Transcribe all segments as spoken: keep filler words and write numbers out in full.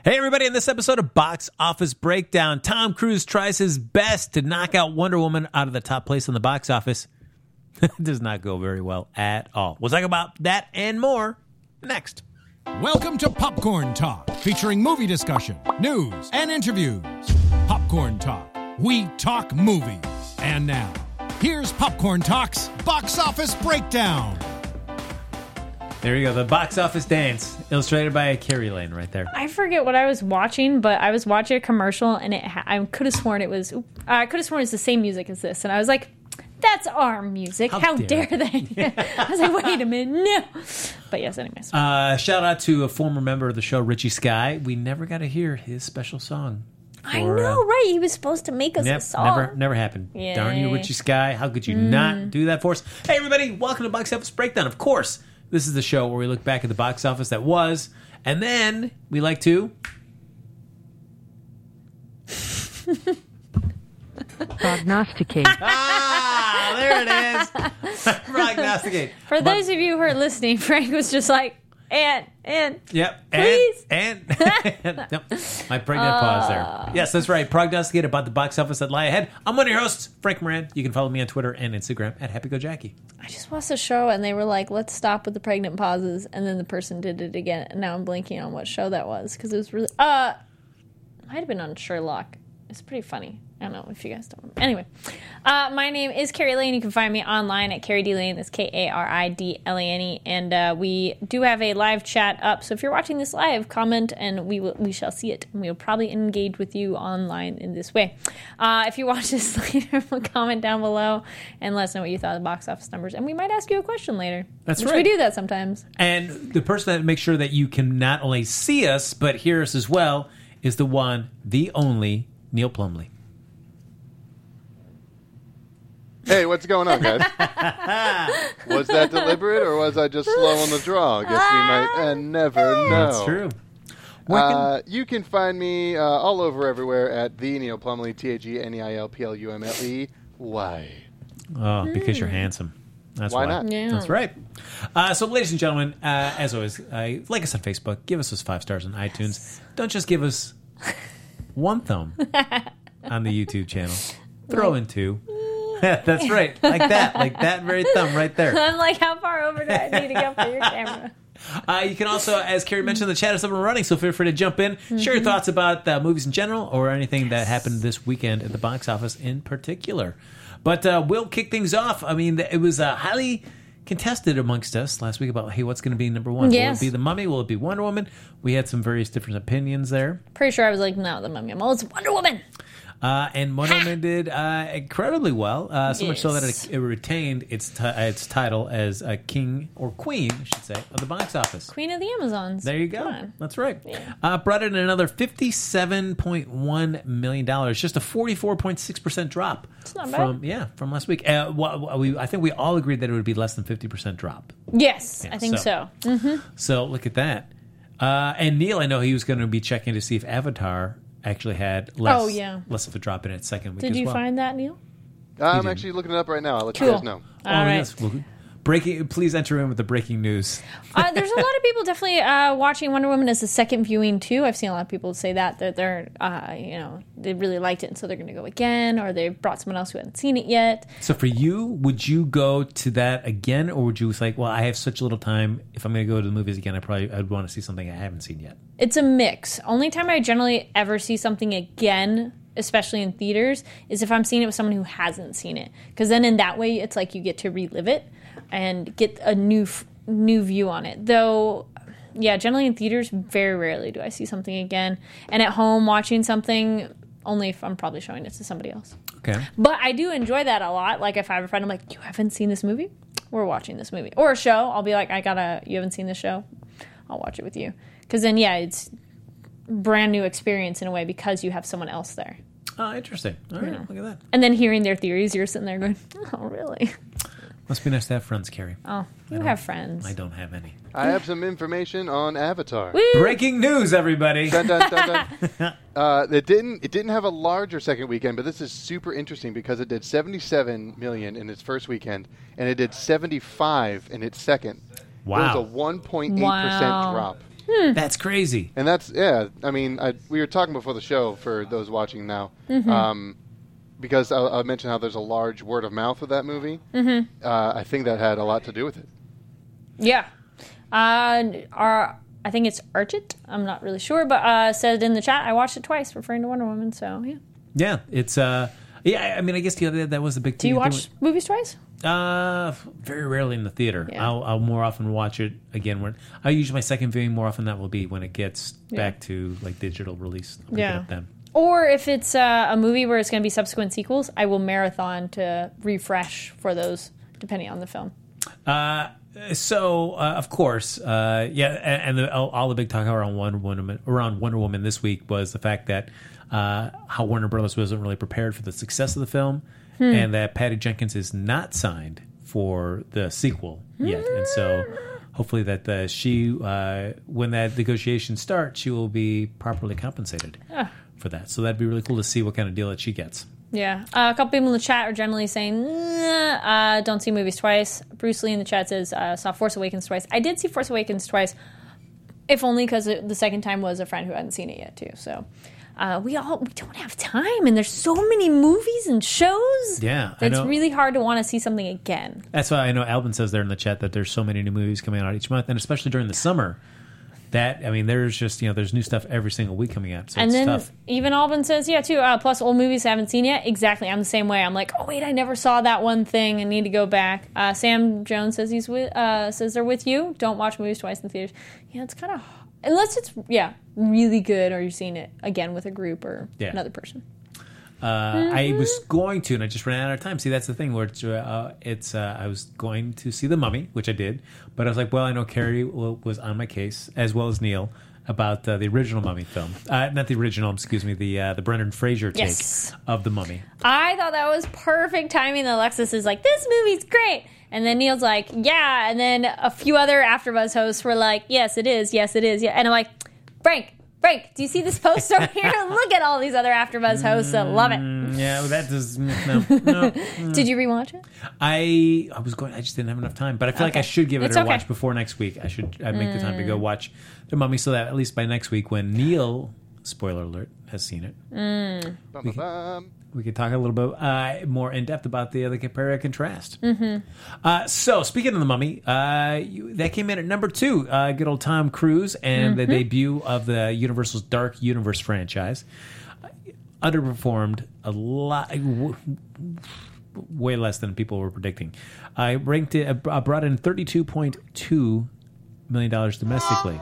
Hey, everybody, in this episode of Box Office Breakdown, Tom Cruise tries his best to knock out Wonder Woman out of the top place in the box office. It does not go very well at all. We'll talk about that and more next. Welcome to Popcorn Talk, featuring movie discussion, news, and interviews. Popcorn Talk, we talk movies. And now, here's Popcorn Talk's Box Office Breakdown. There you go, the box office dance, illustrated by Carrie Lane right there. I forget what I was watching, but I was watching a commercial, and it ha- I could have sworn it was. Uh, I could have sworn it's the same music as this, and I was like, "That's our music! How, How dare, dare they?" I was like, "Wait a minute, no!" But yes, anyways. Uh, shout out to a former member of the show, Richie Sky. We never got to hear his special song. For, I know, uh, right? He was supposed to make us Yep, a song. never, never happened. Yay. Darn you, Richie Sky! How could you mm. not do that for us? Hey, everybody! Welcome to Box Office Breakdown. Of course. This is the show where we look back at the box office that was, and then we like to... Prognosticate. Ah, there it is. Prognosticate. For But- those of you who are listening, Frank was just like, and, and, Yep. please. And, and yep. My pregnant pause there. Yes, that's right. Prognosticate about the box office that lie ahead. I'm one of your hosts, Frank Moran. You can follow me on Twitter and Instagram at HappyGoJackie. I just watched the show, and they were like, let's stop with the pregnant pauses, and then the person did it again, and now I'm blanking on what show that was, because it was really, uh, might have been on Sherlock. It's pretty funny. I don't know if you guys don't remember. Anyway, uh, my name is Carrie Lane. You can find me online at Carrie D Lane. That's K A R I D L A N E. And uh, we do have a live chat up. So if you're watching this live, comment and we will, we shall see it. And we will probably engage with you online in this way. Uh, if you watch this later, comment down below and let us know what you thought of the box office numbers. And we might ask you a question later. That's which right. We do that sometimes. And the person that makes sure that you can not only see us, but hear us as well, is the one, the only, Neil Plumley. Hey, what's going on, guys? Was that deliberate, or was I just slow on the draw? I guess we might uh, never know. That's true. Where can- Uh, you can find me uh, all over everywhere at the Neil Plumley, T A G N E I L P L U M L E. Why? Oh, because you're handsome. That's Why why. not? Yeah. That's right. Uh, so, ladies and gentlemen, uh, as always, uh, like us on Facebook. Give us those five stars on iTunes. Don't just give us one thumb on the YouTube channel. Throw in two. That's right. Like that. Like that very thumb right there. I'm like, how far over do I need to go for your camera? Uh, you can also, as Carrie mentioned, the chat is up and running, so feel free to jump in. Mm-hmm. Share your thoughts about uh, movies in general or anything that happened this weekend at the box office in particular. But uh, we'll kick things off. I mean, it was uh, highly contested amongst us last week about, hey, what's going to be number one? Yes. Will it be The Mummy? Will it be Wonder Woman? We had some various different opinions there. Pretty sure I was like, no, the Mummy. I'm, oh, it's Wonder Woman. Uh, and Wonder Woman did uh, incredibly well, uh, so Yes. much so that it, it retained its t- its title as a king or queen, I should say, of the box office. Queen of the Amazons. There you Come go. on. That's right. Yeah. Uh, brought in another fifty-seven point one million dollars, just a forty-four point six percent drop. It's not from bad. yeah from last week. Uh, well, we, I think we all agreed that it would be less than fifty percent drop. Yes, Yeah, I think so- so. Mm-hmm. So look at that. Uh, and Neil, I know he was going to be checking to see if Avatar actually had less, Oh, yeah. less of a drop in its second week Did as you well. find that, Neil? I'm did. actually looking it up right now. I'll let Cool. you guys know. Oh, All right. yes. Well, breaking. Please enter in with the breaking news. uh, there's a lot of people definitely uh, watching Wonder Woman as a second viewing too. I've seen a lot of people say that that they're, uh, you know, they really liked it, and so they're going to go again, or they brought someone else who hadn't seen it yet. So for you, would you go to that again, or would you say, well, I have such little time. If I'm going to go to the movies again, I probably I'd want to see something I haven't seen yet. It's a mix. Only time I generally ever see something again, especially in theaters, is if I'm seeing it with someone who hasn't seen it, because then in that way, it's like you get to relive it and get a new new view on it. Though, yeah, generally in theaters, very rarely do I see something again. And at home watching something, only if I'm probably showing it to somebody else. Okay. But I do enjoy that a lot. Like if I have a friend, I'm like, you haven't seen this movie? We're watching this movie. Or a show. I'll be like, I gotta, you haven't seen this show? I'll watch it with you. Because then, yeah, it's brand new experience in a way because you have someone else there. Oh, interesting. All right, Yeah. look at that. And then hearing their theories, you're sitting there going, oh, really? Must be nice to have friends, Carrie. Oh, you don't- have friends. I don't have any. I have some information on Avatar. Woo! Breaking news, everybody. Dun, dun, dun, dun. uh, it didn't. It didn't have a larger second weekend, but this is super interesting because it did seventy-seven million in its first weekend, and it did seventy-five in its second. Wow. It was a one point eight percent Wow. drop. Hmm. That's crazy. And that's, yeah, I mean, I, we were talking before the show for those watching now, Mm-hmm. um, because I, I mentioned how there's a large word of mouth with that movie. Mm-hmm. Uh, I think that had a lot to do with it. Yeah. Uh, our, I think it's Archit. I'm not really sure, but uh, said in the chat, I watched it twice, referring to Wonder Woman. So yeah. Yeah, it's uh, yeah. I mean, I guess the other that was the big Do thing. you to watch movies twice? Uh, very rarely in the theater. Yeah. I'll, I'll more often watch it again when I usually my second viewing more often that will be when it gets Yeah. back to like digital release. I'll pick it Yeah. up then. Or if it's uh, a movie where it's going to be subsequent sequels, I will marathon to refresh for those, depending on the film. Uh, so uh, of course, uh, yeah, and, and the, all, all the big talk around Wonder Woman around Wonder Woman this week was the fact that uh, how Warner Brothers wasn't really prepared for the success of the film, Hmm. and that Patty Jenkins is not signed for the sequel yet, and so hopefully that uh, she, uh, when that negotiation starts, she will be properly compensated for that. So that'd be really cool to see what kind of deal that she gets. Yeah. Uh, a couple people in the chat are generally saying, nah, uh, don't see movies twice. Bruce Lee in the chat says, uh, saw Force Awakens twice. I did see Force Awakens twice, if only because the second time was a friend who hadn't seen it yet, too. So uh, we all we don't have time, and there's so many movies and shows. Yeah, I It's know. really hard to want to see something again. That's why I know Albin says there in the chat that there's so many new movies coming out each month, and especially during the summer. That, I mean, there's just, you know, there's new stuff every single week coming out. So And it's then tough. even Albin says, yeah, too, uh, plus old movies I haven't seen yet. Exactly. I'm the same way. I'm like, oh, wait, I never saw that one thing. I need to go back. Uh, Sam Jones says he's with, uh, says they're with you. Don't watch movies twice in the theaters. Yeah, it's kind of, unless it's, yeah, really good or you're seeing it again with a group or Yeah. another person. Uh, I was going to, and I just ran out of time. See, that's the thing where it's, uh, it's uh, I was going to see The Mummy, which I did, but I was like, well, I know Carrie w- was on my case, as well as Neil, about uh, the original Mummy film. Uh, not the original, excuse me, the uh, the Brendan Fraser take Yes. of The Mummy. I thought that was perfect timing. That Alexis is like, this movie's great. And then Neil's like, yeah. And then a few other AfterBuzz hosts were like, yes, it is. Yes, it is. Yeah. And I'm like, Frank, Frank, do you see this post over here? Look at all these other AfterBuzz hosts that love it. Mm, yeah, well, that does no, no. Did you rewatch it? I I was going. I just didn't have enough time, but I feel like Okay. I should give it It's a okay. watch before next week. I should I make the time to go watch The Mummy, so that at least by next week, when Neil, spoiler alert, has seen it, Bum, bum, bum. we could talk a little bit uh, more in depth about the the compare and contrast. Mm-hmm. Uh, so speaking of The Mummy, uh, you, that came in at number two. Uh, good old Tom Cruise and the debut of the Universal's Dark Universe franchise. Uh, underperformed a lot. W- way less than people were predicting. I ranked it. I brought in thirty-two point two million dollars domestically.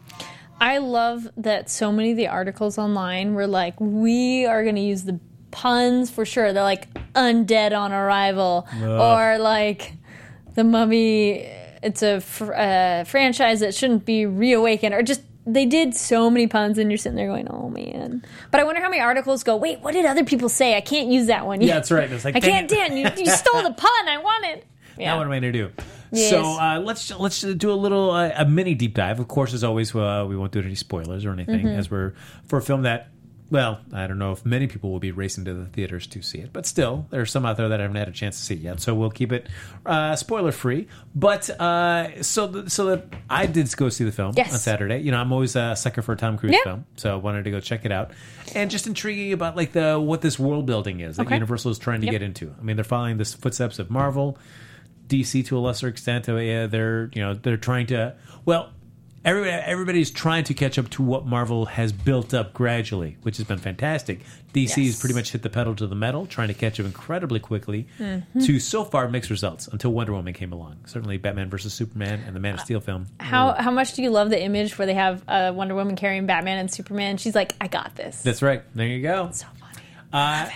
I love that so many of the articles online were like, we are going to use the puns for sure. They're like, undead on arrival. Or like, the Mummy, it's a fr- uh, franchise that shouldn't be reawakened. Or just, they did so many puns and you're sitting there going, oh man. But I wonder how many articles go, wait, what did other people say? I can't use that one. Yeah, that's right. It's like, I dang can't, it. Dan. You, you stole the pun I wanted. Now Yeah. what am I going to do? Yes. So uh, let's let's do a little uh, a mini deep dive. Of course, as always, uh, we won't do any spoilers or anything, Mm-hmm. as we're for a film that, well, I don't know if many people will be racing to the theaters to see it, but still, there are some out there that haven't had a chance to see it yet. So we'll keep it uh, spoiler free. But uh, so th- so that I did go see the film Yes. on Saturday. You know, I'm always a sucker for a Tom Cruise Yeah. film, so I wanted to go check it out, and just intriguing about like the what this world building is that Okay. Universal is trying to Yep. get into. I mean, they're following the footsteps of Marvel. D C to a lesser extent, uh, yeah, they're you know they're trying to well, everybody everybody's trying to catch up to what Marvel has built up gradually, which has been fantastic. D C has Yes. pretty much hit the pedal to the metal, trying to catch up incredibly quickly Mm-hmm. to so far mixed results until Wonder Woman came along. Certainly, Batman versus Superman and the Man of Steel film. How how much do you love the image where they have uh, Wonder Woman carrying Batman and Superman? She's like, I got this. That's right. There you go. so funny. Uh,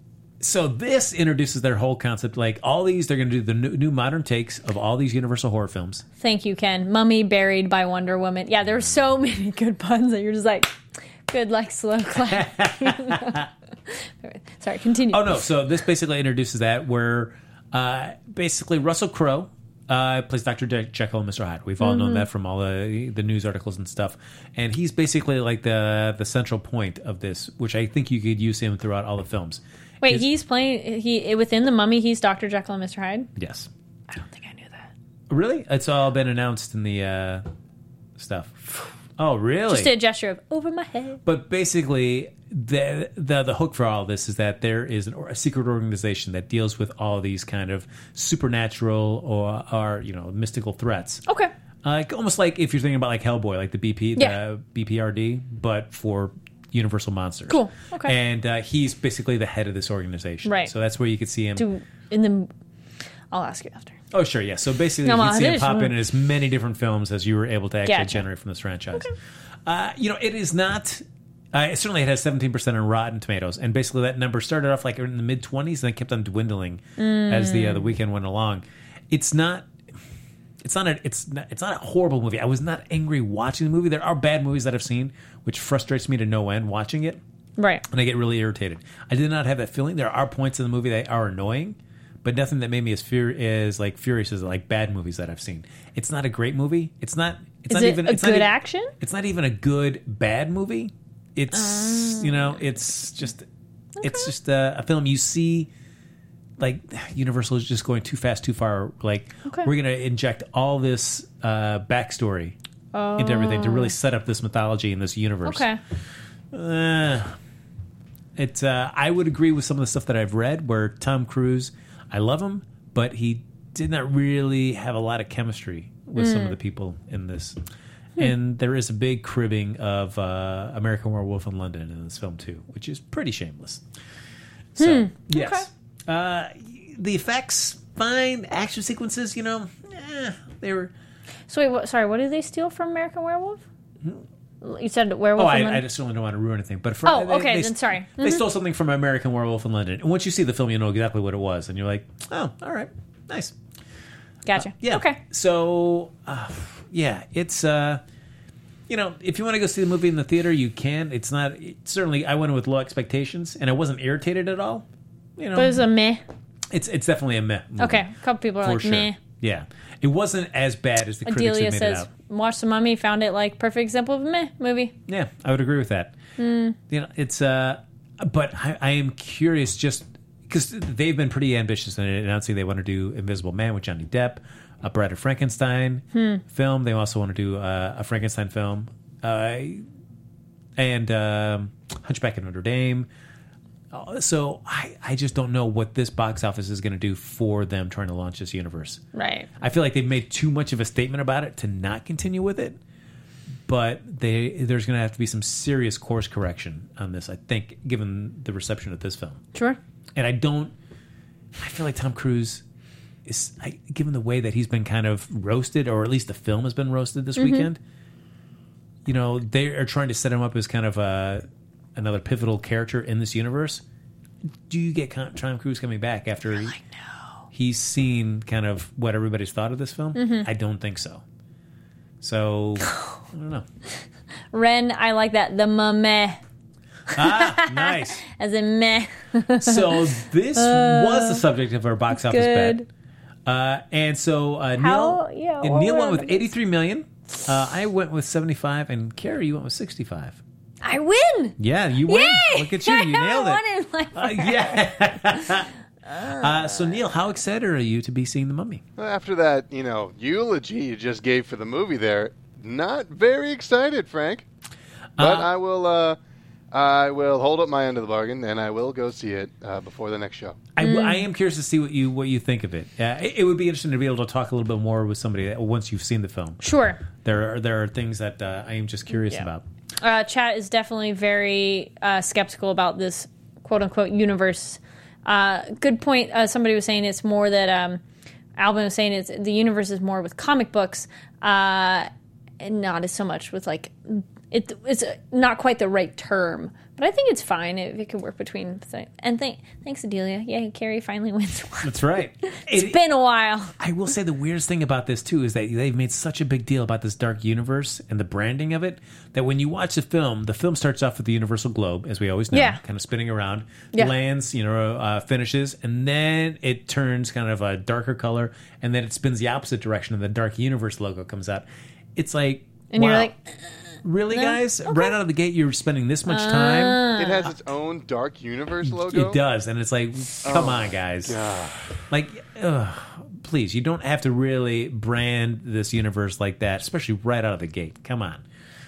so this introduces their whole concept. Like all these, they're going to do the new, new modern takes of all these Universal horror films. Thank you, Ken. Mummy buried by Wonder Woman. Yeah, there's so many good puns that you're just like, good, like slow clap. Sorry, continue. Oh no! So this basically introduces that where uh, basically Russell Crowe uh, plays Doctor Je- Jekyll and Mister Hyde. We've all known that from all the the news articles and stuff. And he's basically like the the central point of this, which I think you could use him throughout all the films. Wait, His- he's playing he within the Mummy. He's Doctor Jekyll and Mister Hyde. yes, I don't think I knew that. really? It's all been announced in the uh, stuff. Oh, really? Just did a gesture of over my head. But basically, the, the the hook for all of this is that there is an, a secret organization that deals with all these kind of supernatural or, or you know, mystical threats. Okay. Uh, like, almost like if you're thinking about like Hellboy, like the B P, Yeah. the B P R D, but for Universal Monsters. Cool. Okay. And uh, he's basically the head of this organization. Right. So that's where you could see him. Do in the. I'll ask you after. Oh, sure, yeah. So basically, No, you can see him this pop one. in as many different films as you were able to actually Gotcha. generate from this franchise. Uh, you know, it is not... Uh, certainly, it has seventeen percent on Rotten Tomatoes, and basically that number started off like in the mid twenties, and then kept on dwindling as the uh, the weekend went along. It's not... It's not a it's not, it's not a horrible movie. I was not angry watching the movie. There are bad movies that I've seen, which frustrates me to no end watching it, Right. and I get really irritated. I did not have that feeling. There are points in the movie that are annoying, but nothing that made me as fur- as like furious as like bad movies that I've seen. It's not a great movie. It's not. It's Is not it even a it's good not e- action? It's not even a good bad movie. It's you know it's just it's just a, a film you see. Like Universal is just going too fast, too far. Like Okay. we're gonna inject all this uh, backstory into everything to really set up this mythology in this universe. Okay. Uh, it's. Uh, I would agree with some of the stuff that I've read. Where Tom Cruise, I love him, but he did not really have a lot of chemistry with some of the people in this. And there is a big cribbing of uh, American Werewolf in London in this film too, which is pretty shameless. So yes, uh, the effects fine. Action sequences, you know, eh, they were. So wait, what, sorry. What did they steal from American Werewolf? You said Werewolf. Oh, in I, London? I just don't want to ruin anything. But for, Oh, they- okay, they- then sorry. They stole something from American Werewolf in London, and once you see the film, you know exactly what it was, and you're like, "Oh, all right, nice." Gotcha. Yeah. Okay. So, uh, yeah, it's uh, you know, if you want to go see the movie in the theater, you can. It's not it, certainly. I went in with low expectations, and I wasn't irritated at all. You know, But it was a meh. it's it's definitely a meh. Movie, Okay. A couple people are for like sure. meh. Yeah, it wasn't as bad as the critics Adelia had made says, it out. "Watch The Mummy." Found it like perfect example of a meh movie. Yeah, I would agree with that. Hmm. You know, it's uh, but I, I am curious just because they've been pretty ambitious in announcing they want to do Invisible Man with Johnny Depp, a Bride of Frankenstein Hmm. film. They also want to do uh, a Frankenstein film, uh, and um, Hunchback of Notre Dame. Uh, So I, I just don't know what this box office is going to do for them trying to launch this universe. Right. I feel like they've made too much of a statement about it to not continue with it. But they there's going to have to be some serious course correction on this, I think, given the reception of this film. Sure. And I don't... I feel like Tom Cruise is... I, given the way that he's been kind of roasted, or at least the film has been roasted this Mm-hmm. weekend, you know, they are trying to set him up as kind of a, another pivotal character in this universe. Do you get Con- Tom Cruise coming back after he, he's seen kind of what everybody's thought of this film? Mm-hmm. I don't think so. So, I don't know. Ren, I like that. The meh. Ah, nice. As in meh. So this was the subject of our box office good. bet. Uh, and so uh, Neil, How- yeah, and what Neil were went with the- eighty-three million. Uh, I went with seventy-five, and Carrie, you went with sixty-five. I win. Yeah, you win. Yay! Look at you. You I nailed won it. in my Uh, yeah. uh, so, Neil, how excited are you to be seeing The Mummy? After that, you know, eulogy you just gave for the movie there, not very excited, Frank. But Uh, I will uh, I will hold up my end of the bargain, and I will go see it uh, before the next show. I, I am curious to see what you what you think of it. Uh, it. It would be interesting to be able to talk a little bit more with somebody that, once you've seen the film. Sure. There are there are things that uh, I am just curious Yeah. about. Uh, chat is definitely very uh, skeptical about this quote unquote universe. Uh, good point. Uh, somebody was saying it's more that um, Alvin was saying it's the universe is more with comic books, uh, and not as so much with like it. It's not quite the right term, but I think it's fine if it could work between. And th- thanks, Adelia. Yay, Carrie finally wins one. That's right. It's It- been a while. I will say the weirdest thing about this too is that they've made such a big deal about this dark universe and the branding of it that when you watch the film, the film starts off with the universal globe, as we always know, Yeah. kind of spinning around, Yeah. lands, you know, uh, finishes, and then it turns kind of a darker color, and then it spins the opposite direction, and the dark universe logo comes out. It's like, And wow. you're like, really, guys? Right out of the gate, you're spending this much time. It has its own Dark Universe logo. It does, and it's like, come on, guys. God. Like, ugh, please, you don't have to really brand this universe like that, especially right out of the gate. Come on.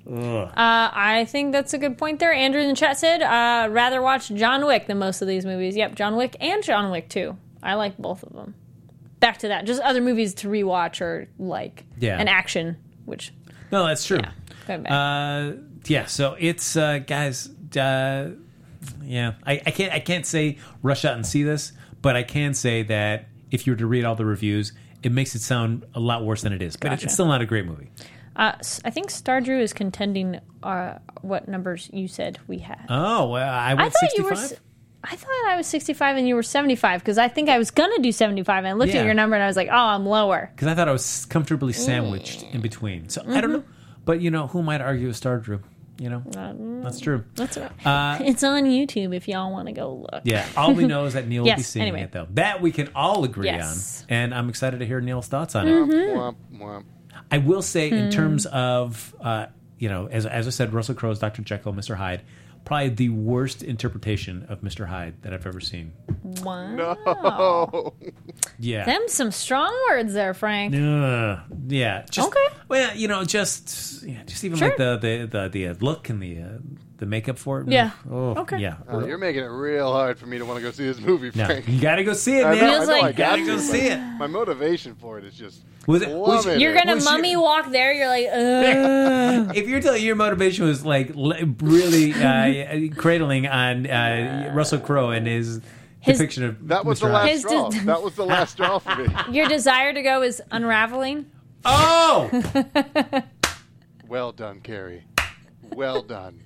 Uh, I think that's a good point there. Andrew in the chat said, uh, rather watch John Wick than most of these movies. Yep, John Wick and John Wick two. I like both of them. Back to that. Just other movies to rewatch or like Yeah. an action, which... No, that's true. Yeah, going back. Uh, yeah, so it's, uh, guys, uh, yeah, I, I can't I can't say rush out and see this, but I can say that if you were to read all the reviews, it makes it sound a lot worse than it is. But Gotcha. it's still not a great movie. Uh, s- I think Star Drew is contending uh, what numbers you said we had. Oh, well, I went I thought you sixty-five. were... s- I thought I was sixty-five and you were seventy-five because I think I was going to do seventy-five and I looked Yeah. at your number and I was like, oh, I'm lower. Because I thought I was comfortably sandwiched in between. So I don't know. But, you know, who might argue with Star Drew? You know, that's true. That's right. Uh, It's on YouTube if y'all want to go look. Yeah, all we know is that Neil will be Yes, seeing anyway. it, though. That we can all agree Yes. on. And I'm excited to hear Neil's thoughts on it. Womp, womp. I will say, Hmm. in terms of, uh, you know, as, as I said, Russell Crowe's Doctor Jekyll, Mister Hyde, probably the worst interpretation of Mister Hyde that I've ever seen. Wow. No. Yeah. Them some strong words there, Frank. Uh, yeah. Just, Okay. Well, you know, just yeah, just even Sure. like the the the, the uh, look and the uh, the makeup for it. Yeah. Oh, Okay. Yeah. Oh, you're making it real hard for me to want to go see this movie, No, Frank. you gotta go see it, I Neil. know, I Feels know like- I got Gotta go to, see but it. My motivation for it is just Was it- was- loving You're it. gonna Was your- mummy walk there. You're like, uh. If you're telling your motivation was like le- really uh, cradling on uh, Russell Crowe and his, His- depiction of That was Mister the last Hyde. His straw. dis- That was the last straw for me. Your desire to go is unraveling. Oh, Well done, Carrie. Well done.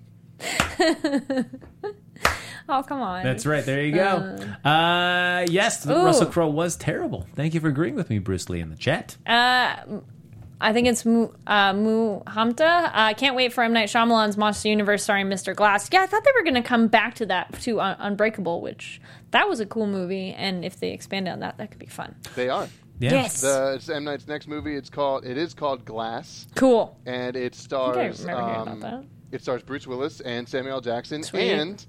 Oh, come on. that's right. There you go. Uh, yes, Ooh. Russell Crowe was terrible. Thank you for agreeing with me, Bruce Lee, in the chat. Uh, I think it's Mu, uh, Mu Hamta. Uh, I can't wait for M. Night Shyamalan's Monster Universe starring Mister Glass. Yeah, I thought they were going to come back to that, to Un- Unbreakable, which that was a cool movie. And if they expand on that, that could be fun. They are. Yeah. Yes. The, it's M. Night's next movie. It's called. It is called Glass, Cool. and it I stars. think I remember hearing um, about that. It stars Bruce Willis and Samuel L. Jackson, Sweet. and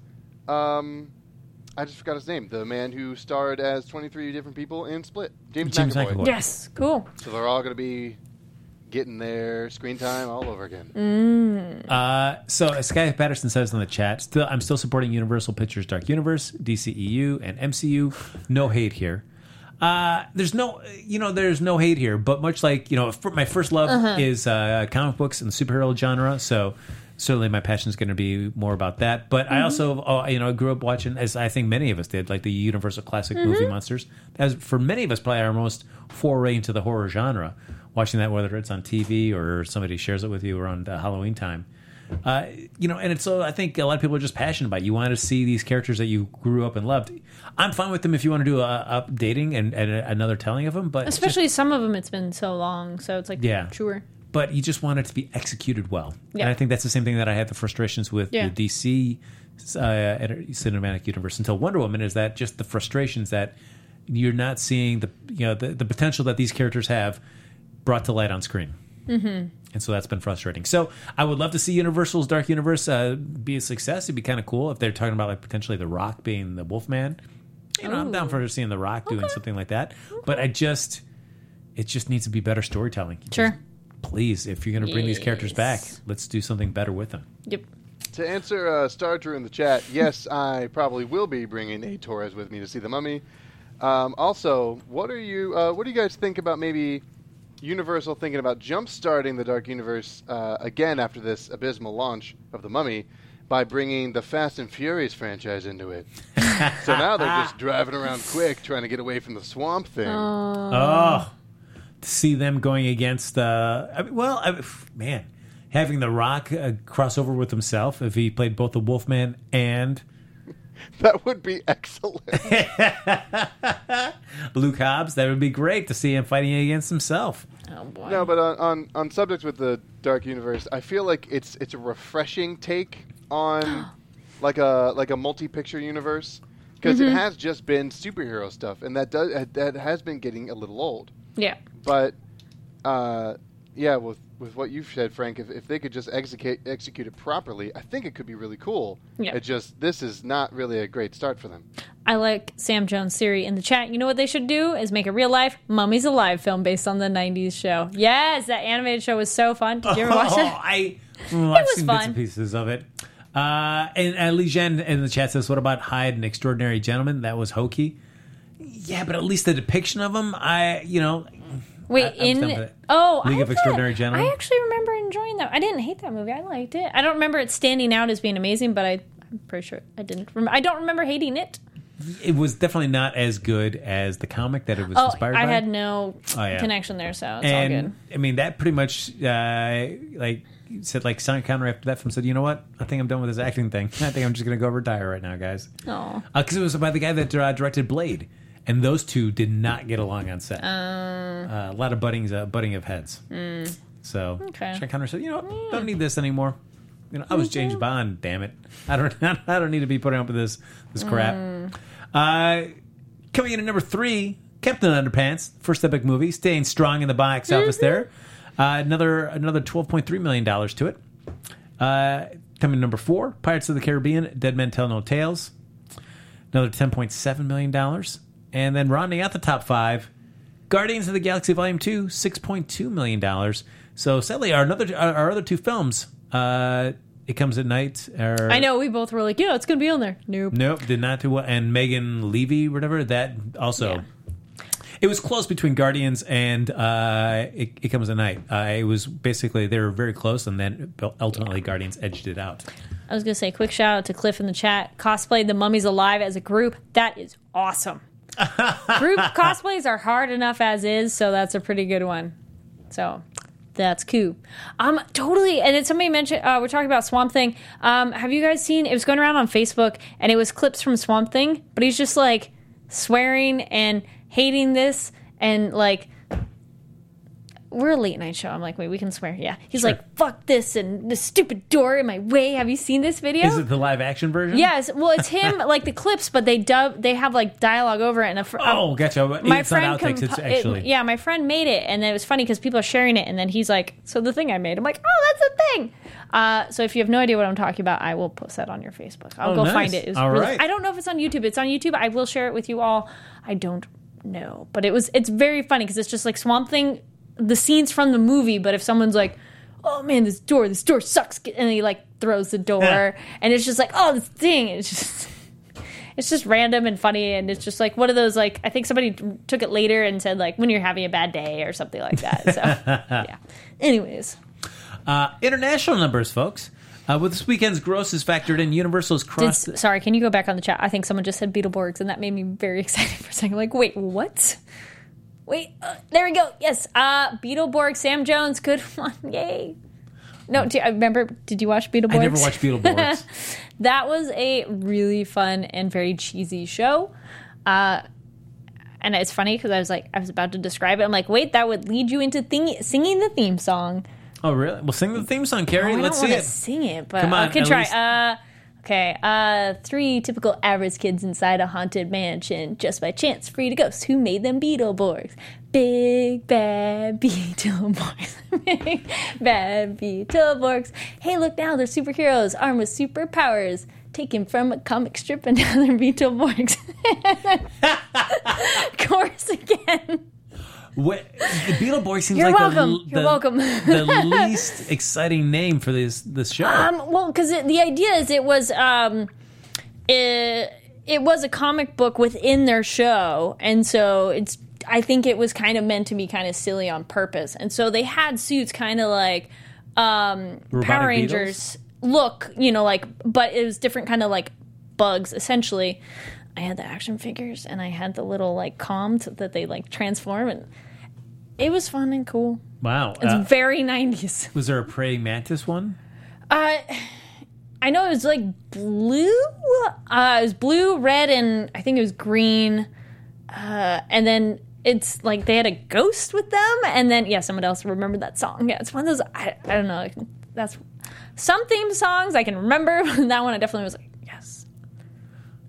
um, I just forgot his name. The man who starred as twenty-three different people in Split, James, James McAvoy. McAvoy. Yes, cool. So they're all going to be getting their screen time all over again. Mm. Uh, so, as Sky Patterson says in the chat, still, I'm still supporting Universal Pictures Dark Universe, D C E U, and M C U. No hate here. Uh, there's no, you know, there's no hate here. But much like, you know, f- my first love Uh-huh. is uh, comic books and the superhero genre. So certainly my passion is going to be more about that. But Mm-hmm. I also, oh, you know, I grew up watching, as I think many of us did, like the Universal classic Mm-hmm. movie monsters. As for many of us, probably our most foray into the horror genre. Watching that, whether it's on T V or somebody shares it with you around uh, Halloween time. Uh, you know, and it's so I think a lot of people are just passionate about it. You want to see these characters that you grew up and loved. I'm fine with them if you want to do a updating and, and a, another telling of them, but it's just- Especially some of them, it's been so long. So it's like, Yeah. sure. but you just want it to be executed well. Yeah. And I think that's the same thing that I had the frustrations with Yeah. the D C uh, cinematic universe until Wonder Woman is that just the frustrations that you're not seeing the you know the, the potential that these characters have brought to light on screen. Mm-hmm. And so that's been frustrating. So I would love to see Universal's Dark Universe uh, be a success. It'd be kind of cool if they're talking about like potentially The Rock being the Wolfman. You know, I'm down for seeing The Rock doing something like that. But I just, it just needs to be better storytelling. Sure. Just please, if you're going to bring these characters back, Yes. let's do something better with them. Yep. To answer uh, Star Drew in the chat, yes, I probably will be bringing Nate Torres with me to see The Mummy. Um, also, what are you? Uh, what do you guys think about maybe Universal thinking about jump-starting the Dark Universe uh, again after this abysmal launch of The Mummy by bringing the Fast and Furious franchise into it? So now they're just driving around quick, trying to get away from the Swamp Thing. Oh, to see them going against, uh, I mean, well, I, man, having The Rock uh, cross over with himself if he played both the Wolfman and That would be excellent. Luke Hobbs, that would be great to see him fighting against himself. Oh, boy. No, but on, on on subjects with the Dark Universe, I feel like it's it's a refreshing take on like a like a multi-picture universe because it has just been superhero stuff, and that does that has been getting a little old. Yeah. But uh, yeah, with with what you've said, Frank, if if they could just execute execute it properly, I think it could be really cool. Yeah. It just this is not really a great start for them. I like Sam Jones' theory in the chat. You know what they should do is make a real life Mummies Alive film based on the nineties show. Yes, that animated show was so fun. Did you ever watch Oh, it? I, well, I've was seen bits fun. and pieces of it. Uh, and uh, Lee Jen in the chat says, what about Hyde and Extraordinary Gentleman? That was hokey. Yeah, but at least the depiction of him, I, you know... Wait, I- I was down with in it. oh, League I of thought- Extraordinary Gentlemen? I actually remember enjoying that. I didn't hate that movie. I liked it. I don't remember it standing out as being amazing, but I, I'm pretty sure I didn't. Rem- I don't remember hating it. It was definitely not as good as the comic that it was Oh, inspired I by. had no Oh, yeah. connection there, so it's and all good. I mean, that pretty much, uh, like, said, like, Sean Connery after that film said, you know what? I think I'm done with this acting thing. I think I'm just going to go retire right now, guys. Oh, Because it was by the guy that uh, directed Blade. And those two did not get along on set. Uh, a lot of buttings, uh, butting of heads. So Okay. Sean Connery said, you know what? Don't need this anymore. You know, I was James Bond, damn it. I don't I don't need to be putting up with this this crap. Uh, coming in at number three, Captain Underpants, first epic movie, staying strong in the box office there. Uh, another another twelve point three million dollars to it. Uh, coming in number four, Pirates of the Caribbean, Dead Men Tell No Tales. Another ten point seven million dollars. And then rounding out the top five, Guardians of the Galaxy Volume two, six point two million dollars. So sadly, our another our, our other two films, uh, It Comes at Night. Are, I know we both were like, yeah, it's gonna be on there. Nope. Nope, did not do well. And Megan Levy, whatever, that also. Yeah. It was close between Guardians and uh, it, it Comes at Night. Uh, it was basically, they were very close, and then ultimately Guardians edged it out. I was gonna say, quick shout out to Cliff in the chat. Cosplayed the Mummies Alive as a group. That is awesome. Group cosplays are hard enough as is, so that's a pretty good one. So that's cool. Um, totally. And then somebody mentioned uh, we're talking about Swamp Thing. Um, have you guys seen? It was going around on Facebook, and it was clips from Swamp Thing, but he's just like swearing and hating this, and like. We're a late night show. I'm like, wait, we can swear. Yeah. He's Sure. like, fuck this and the stupid door in my way. Have you seen this video? Is it the live action version? Yes. Well, it's him, like the clips, but they dub, they have like dialogue over it. And a fr- Oh, gotcha. my It's friend not outtakes, it's compo- actually. it- yeah, my friend made it, and it was funny because people are sharing it, and then he's like, so the thing I made. I'm like, oh, that's a thing. Uh, so if you have no idea what I'm talking about, I will post that on your Facebook. I'll Oh, go nice. find it. It was All really- right. I don't know if it's on YouTube. It's on YouTube. I will share it with you all. I don't know, but it was. It's very funny because it's just like Swamp Thing, the scenes from the movie. But if someone's like, "Oh man, this door, this door sucks," and he like throws the door, and it's just like, "Oh, this thing," it's just. It's just random and funny, and it's just like one of those, like, I think somebody t- took it later and said, like, when you're having a bad day or something like that. So, yeah. Anyways. Uh, international numbers, folks. Uh, with this weekend's grosses factored in, Universal's Did, crossed... the- sorry, can you go back on the chat? I think someone just said Beetleborgs, and that made me very excited for a second. Like, wait, what? Wait, uh, there we go. Yes, uh, Beetleborg, Sam Jones, good one. Yay. No, do you, I remember, did you watch Beetleborgs? I never watched Beetleborgs. That was a really fun and very cheesy show. Uh, and it's funny because I was like, I was about to describe it. I'm like, wait, that would lead you into thing- singing the theme song. Oh, really? Well, sing the theme song, Carrie. Oh, I Let's don't see want it. to sing it, but Come on, I can at try. least- Uh, okay, uh, three typical average kids inside a haunted mansion, just by chance, free to ghosts. Who made them Beetleborgs? Big bad Beetleborgs. Big bad Beetleborgs. Hey, look now, they're superheroes, armed with superpowers. Taken from a comic strip, and now they're Beetleborgs. Chorus again. What, the Beetleborgs seems You're like welcome. the, You're the, welcome. the least exciting name for this this show. Um, well, because the idea is it was um, it, it was a comic book within their show, and so it's. I think it was kind of meant to be kind of silly on purpose, and so they had suits kind of like um, Robotic Power Rangers look, you know, like, but it was different kind of like bugs essentially. I had the action figures, and I had the little like comms that they like transform, and it was fun and cool. Wow. It's Uh, very nineties. was there a praying mantis one? Uh, I know it was like blue. Uh, it was blue, red, and I think it was green. Uh, and then it's like they had a ghost with them. And then, yeah, someone else remembered that song. Yeah, it's one of those, I, I don't know. That's some theme songs I can remember. That one I definitely was like, yes.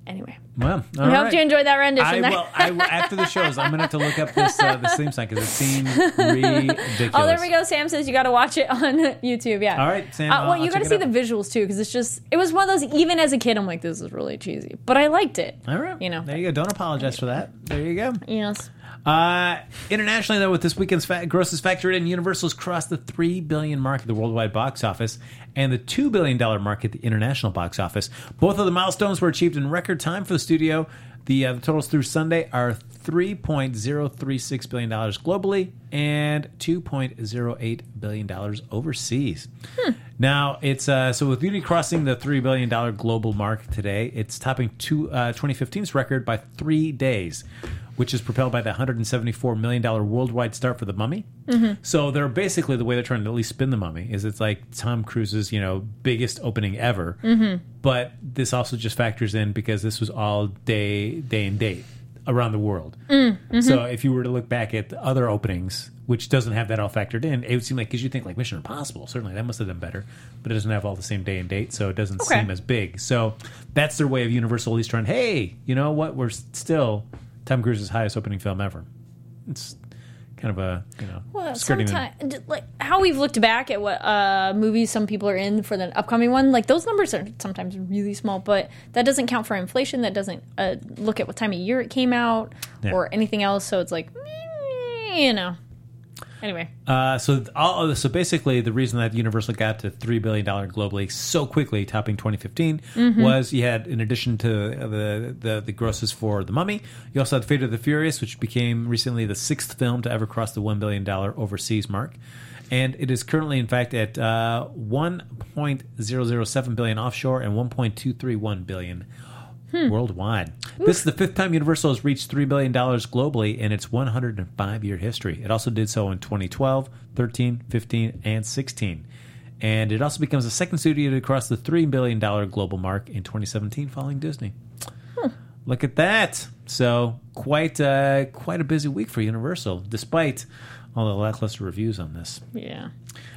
Anyway. Well, all I right. hope you enjoyed that rendition. I there. will. I, will- after the shows, I'm gonna have to look up this uh, this theme song because it seems ridiculous. Oh, there we go. Sam says you got to watch it on YouTube. Yeah. All right, Sam. Uh, I'll- well, you I'll got to check see it the out. visuals too, because it's just it was one of those. Even as a kid, I'm like, this is really cheesy, but I liked it. All right. You know. There you go. Don't apologize for that. There you go. Yes. Uh, internationally, though, with this weekend's fa- grosses factored in, Universal's crossed the three billion dollars mark at the worldwide box office and the two billion dollars mark at the international box office. Both of the milestones were achieved in record time for the studio. The, uh, the totals through Sunday are three point zero three six billion dollars globally and two point zero eight billion dollars overseas. Hmm. Now, it's uh, so with Beauty crossing the three billion dollars global mark today, it's topping two, uh, twenty fifteen's record by three days, which is propelled by the one hundred seventy-four million dollars worldwide start for The Mummy. Mm-hmm. So they're basically, the way they're trying to at least spin The Mummy is it's like Tom Cruise's, you know, biggest opening ever. Mm-hmm. But this also just factors in because this was all day, day and date around the world. Mm-hmm. So if you were to look back at the other openings, which doesn't have that all factored in, it would seem like, because you think like Mission Impossible, certainly that must have done better, but it doesn't have all the same day and date, so it doesn't Okay. seem as big. So that's their way of Universal at least trying, hey, you know what, we're still Tom Cruise's highest opening film ever. It's kind of a, you know, Well, skirting the- sometimes, like how we've looked back at what uh, movies some people are in for the upcoming one, like those numbers are sometimes really small, but that doesn't count for inflation. That doesn't uh, look at what time of year it came out Yeah. or anything else. So it's like, eh, you know. Anyway, Uh, so all, so basically, the reason that Universal got to three billion dollars globally so quickly, topping twenty fifteen, Mm-hmm. was you had, in addition to the, the the grosses for The Mummy, you also had Fate of the Furious, which became recently the sixth film to ever cross the one billion dollars overseas mark. And it is currently, in fact, at uh, one point zero zero seven billion dollars offshore and one point two three one billion dollars Hmm. worldwide. This is the fifth time Universal has reached three billion dollars globally in its one hundred five year history. It also did so in twenty twelve, thirteen, fifteen, and sixteen. And it also becomes the second studio to cross the three billion dollars global mark in twenty seventeen, following Disney. Hmm. Look at that. So quite, uh, quite a busy week for Universal, despite all the lackluster reviews on this. yeah.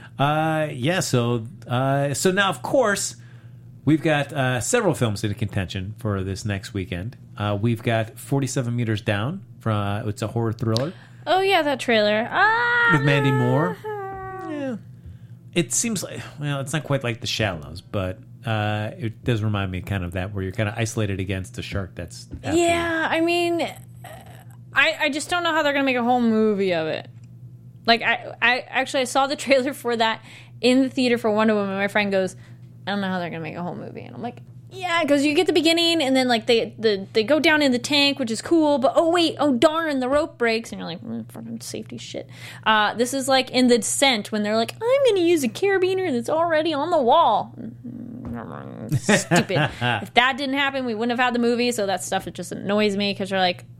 Uh, yeah, so, uh, so now, of course, we've got uh, several films in contention for this next weekend. Uh, we've got forty-seven Meters Down. From uh, it's a horror thriller Oh yeah, that trailer. Ah, with Mandy Moore. Yeah, it seems like, well, it's not quite like The Shallows, but uh, it does remind me kind of that, where you're kind of isolated against a shark that's after you. Yeah, I mean, I I just don't know how they're gonna make a whole movie of it. Like I I actually I saw the trailer for that in the theater for Wonder Woman. My friend goes, I don't know how they're gonna make a whole movie, and I'm like, yeah, because you get the beginning, and then like they the they go down in the tank, which is cool, but oh wait, oh darn, the rope breaks, and you're like, mm, fucking safety shit. Uh, this is like in The Descent when they're like, I'm gonna use a carabiner that's already on the wall. Stupid. If that didn't happen, we wouldn't have had the movie. So that stuff, it just annoys me because you're like,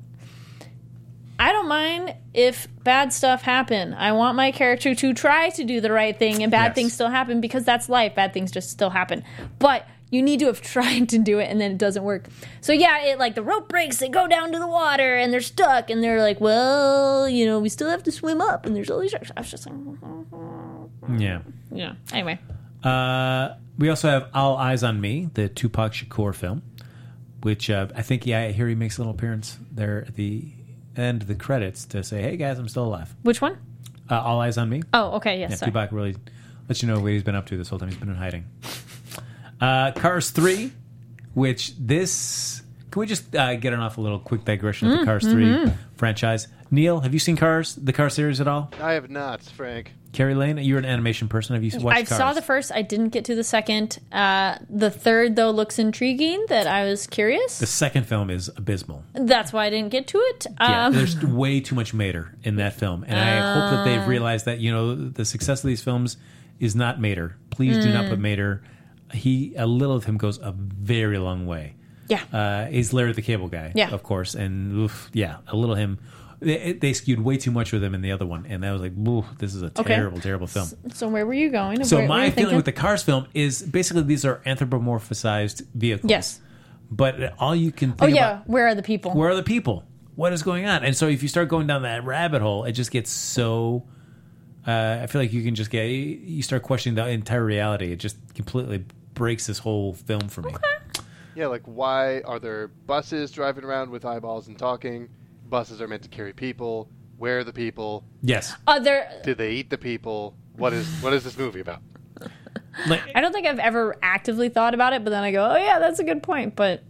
I don't mind if bad stuff happen. I want my character to try to do the right thing, and bad Yes. things still happen because that's life. Bad things just still happen. But you need to have tried to do it, and then it doesn't work. So yeah, it like the rope breaks. They go down to the water, and they're stuck, and they're like, well, you know, we still have to swim up, and there's all these sharks. I was just like, Yeah. yeah. Anyway, Uh, we also have All Eyes on Me, the Tupac Shakur film, which uh, I think, yeah, I hear he makes a little appearance there at the end of the credits to say, hey, guys, I'm still alive. which one? Uh, All Eyes on Me. Oh, okay, yes. Yeah, sorry. Tupac really lets you know what he's been up to this whole time. He's been in hiding. Uh, Cars three, which this... Can we just uh, get on off a little quick digression of the Cars three franchise? Neil, have you seen Cars, the Cars series at all? I have not, Frank. Carrie Lane, you're an animation person. Have you watched I Cars? saw the first. I didn't get to the second. Uh, the third, though, looks intriguing. That I was curious. The second film is abysmal. That's why I didn't get to it. Yeah, Um, there's way too much Mater in that film, and I hope that they've realized that, you know, the success of these films is not Mater. Please do not put Mater. He a little of him goes a very long way. yeah. Uh, he's Larry the Cable Guy, Yeah. of course, and oof, yeah, a little him. They, they skewed way too much with him in the other one, and that was like, ooh, this is a Okay. terrible, terrible film. So where were you going? So Where- what were my you feeling thinking? with the Cars film is basically these are anthropomorphized vehicles. Yes. But all you can think Oh yeah. about, Where are the people? where are the people? What is going on? And so if you start going down that rabbit hole, it just gets so... Uh, I feel like you can just get... You start questioning the entire reality. It just completely breaks this whole film for me. Yeah, like why are there buses driving around with eyeballs and talking? Buses are meant to carry people. Where are the people? Yes. Uh, there, Did they eat the people? What is what is this movie about? Like, I don't think I've ever actively thought about it, but then I go, oh yeah, that's a good point. But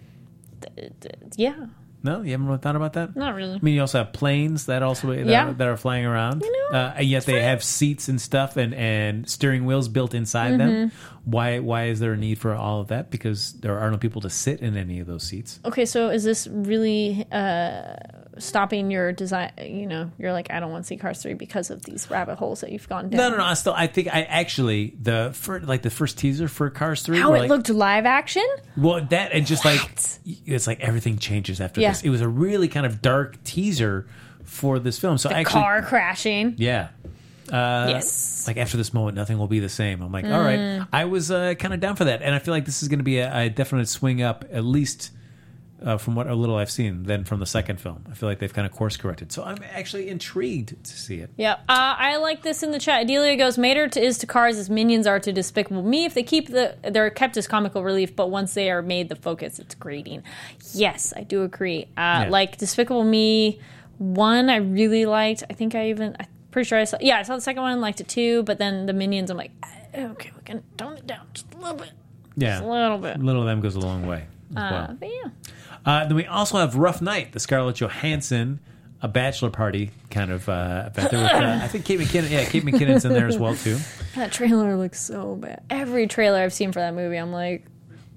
th- th- yeah, no, you haven't really thought about that? not really. I mean, you also have planes that also that, Yeah. are, that are flying around, You know, uh, and yet they have seats and stuff and, and steering wheels built inside them. Mm-hmm. Why why is there a need for all of that? Because there are no people to sit in any of those seats. Okay, so is this really uh, stopping your design? You know, you're like, I don't want to see Cars three because of these rabbit holes that you've gone down. No, no, no. I still, I think I actually the fir- like the first teaser for Cars three. How were it like, looked live action? well, that and just What? like it's like everything changes after Yeah. this. It was a really kind of dark teaser for this film. So The actually, car crashing. yeah. Uh, Yes. Like after this moment, nothing will be the same. I'm like, all right. Mm. I was uh, kind of down for that, and I feel like this is going to be a, a definite swing up, at least uh, from what a little I've seen, than from the second film. I feel like they've kind of course corrected, so I'm actually intrigued to see it. Yeah, uh, I like this in the chat. Delia goes, Mater to, is to Cars as Minions are to Despicable Me. If they keep the, they're kept as comical relief, but once they are made the focus, it's grating. Yes, I do agree. Uh, Yeah. Like Despicable Me one, I really liked. I think I even, I'm pretty sure I saw. Yeah, I saw the second one, liked it too. But then the Minions, I'm like, okay, we can tone it down just a little bit, Yeah, just a little bit. little of them goes a long way as Uh, well. but yeah. Uh, then we also have Rough Night, the Scarlett Johansson, a bachelor party kind of uh, event. There with, uh, I think Kate McKinnon, yeah, Kate McKinnon's in there as well too. That trailer looks so bad. Every trailer I've seen for that movie, I'm like,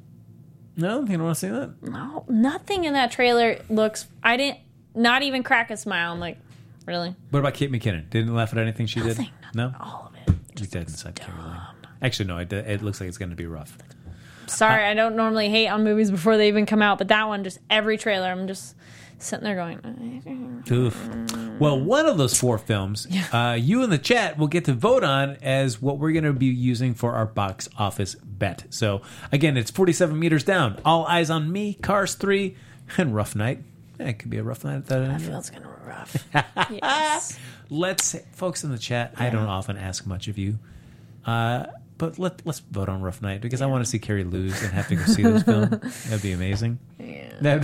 No, you don't want to see that? no, nothing in that trailer looks. I didn't, not even crack a smile. I'm like, really? What about Kate McKinnon? Didn't laugh at anything she Nothing, did? No, All of it. you did inside Kimberly. Actually, no. It, it looks like it's going to be rough. Sorry, I don't normally hate on movies before they even come out, but that one, just every trailer, I'm just sitting there going, Oof. Well, one of those four films, uh, you in the chat will get to vote on as what we're going to be using for our box office bet. So, again, it's forty-seven meters down. All eyes on me, Cars three, and Rough Night. Eh, it could be a rough night at that. I feel it's gonna be rough. Yes. Let's, folks in the chat, I don't often ask much of you, uh, but let, let's vote on Rough Night because I want to see Carrie lose and have to go see this film. That'd be amazing. Yeah.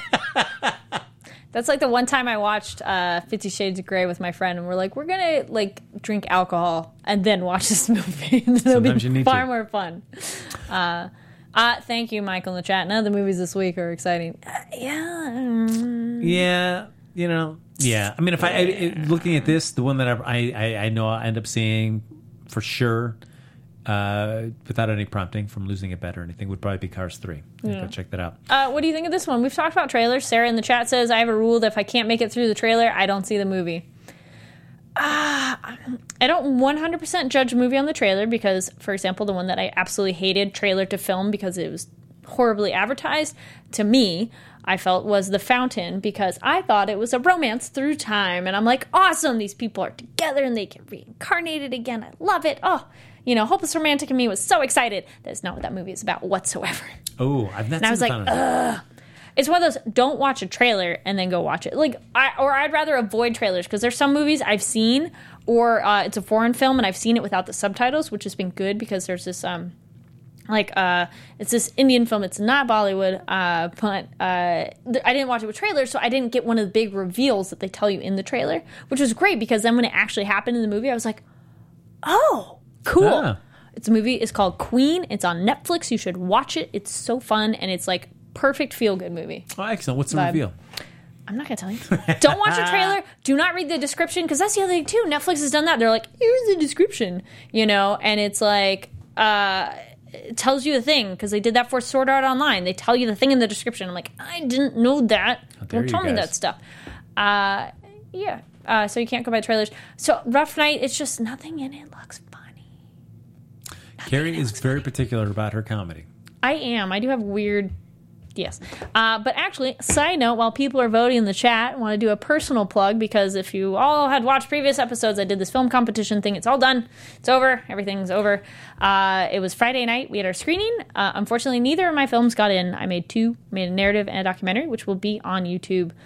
That's like the one time I watched uh, Fifty Shades of Grey with my friend, and we're like, we're gonna like drink alcohol and then watch this movie. And it'll Sometimes be you need far to. more fun. Uh, uh, thank you, Michael, in the chat. None of the movies this week are exciting. Uh, yeah. mm. Yeah, you know, yeah. I mean, if I, I it, looking at this, the one that I, I I know I'll end up seeing for sure, uh, without any prompting from losing a bet or anything, would probably be Cars three. Yeah. Go check that out. Uh, what do you think of this one? We've talked about trailers. Sarah in the chat says, I have a rule that if I can't make it through the trailer, I don't see the movie. Uh, I don't one hundred percent judge a movie on the trailer because, for example, the one that I absolutely hated, trailer to film, because it was horribly advertised, to me, I felt was The Fountain, because I thought it was a romance through time. And I'm like, awesome, these people are together and they get reincarnated again. I love it. Oh, you know, Hopeless Romantic in me was so excited. That's not what that movie is about whatsoever. Oh, I've not And I seen was The like, Fountain. ugh. It's one of those, don't watch a trailer and then go watch it. Like, I, or I'd rather avoid trailers, because there's some movies I've seen, or uh, it's a foreign film and I've seen it without the subtitles, which has been good, because there's this, um, like, uh, it's this Indian film. It's not Bollywood, uh, but uh, th- I didn't watch it with trailers, so I didn't get one of the big reveals that they tell you in the trailer, which was great, because then when it actually happened in the movie, I was like, oh, cool. Ah. It's a movie. It's called Queen. It's on Netflix. You should watch it. It's so fun, and it's like perfect feel-good movie. Oh, excellent. What's the Vibe. reveal? I'm not gonna tell you. Don't watch the trailer. Do not read the description, because that's the other thing too. Netflix has done that. They're like, here's the description, you know, and it's like, uh, it tells you the thing, because they did that for Sword Art Online. They tell you the thing in the description. I'm like, I didn't know that. dare Don't you tell me guys. that stuff. Uh, yeah. Uh, so you can't go by trailers. So Rough Night, it's just nothing in it looks funny. Carrie is very particular about her comedy. I am. I do have weird. Yes. Uh, but actually, side note, while people are voting in the chat, I want to do a personal plug, because if you all had watched previous episodes, I did this film competition thing. It's all done. It's over. Everything's over. Uh, it was Friday night. We had our screening. Uh, unfortunately, neither of my films got in. I made two. Made a narrative and a documentary, which will be on YouTube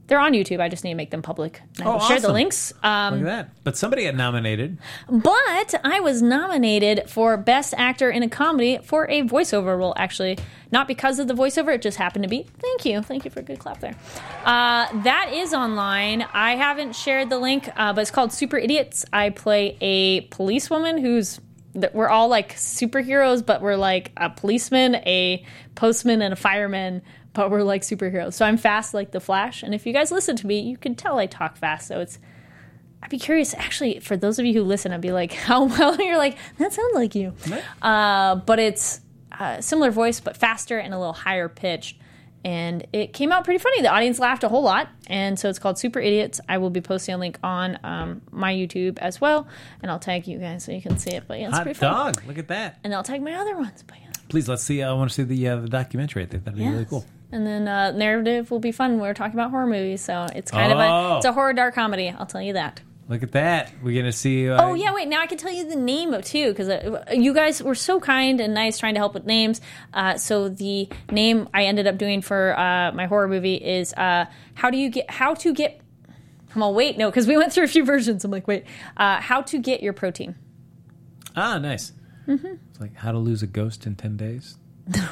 they're on YouTube. I just need to make them public. And I Oh, will share the awesome. links. Um, Look at that. But somebody got nominated. But I was nominated for Best Actor in a Comedy for a voiceover role, actually. Not because of the voiceover, it just happened to be. Thank you. Thank you for a good clap there. Uh, that is online. I haven't shared the link, uh, but it's called Super Idiots. I play a policewoman who's. We're all like superheroes, but we're like a policeman, a postman, and a fireman, but we're like superheroes. So I'm fast like the Flash. And if you guys listen to me, you can tell I talk fast. So it's. I'd be curious, actually, for those of you who listen, I'd be like, how well you're like, that sounds like you. Uh, but it's a similar voice, but faster and a little higher pitched. And it came out pretty funny. The audience laughed a whole lot. And so it's called Super Idiots. I will be posting a link on um, my YouTube as well. And I'll tag you guys so you can see it. But yeah, it's Hot pretty funny. dog. Look at that. And I'll tag my other ones. But yeah. Please, let's see. I want to see the, uh, the documentary. I think that'd be really Yes. cool. And then uh, narrative will be fun. We're talking about horror movies. So it's kind of Oh. a, it's a horror dark comedy. I'll tell you that. Look at that. We're going to see. Uh, Oh, yeah, wait, now I can tell you the name of too, because uh, you guys were so kind and nice trying to help with names. Uh, so the name I ended up doing for uh, my horror movie is uh, How Do You Get, How to Get, I'm all, wait, no, because we went through a few versions. I'm like, wait, uh, How to Get Your Protein. Ah, nice. Mm-hmm. It's like how to lose a ghost in ten days. No.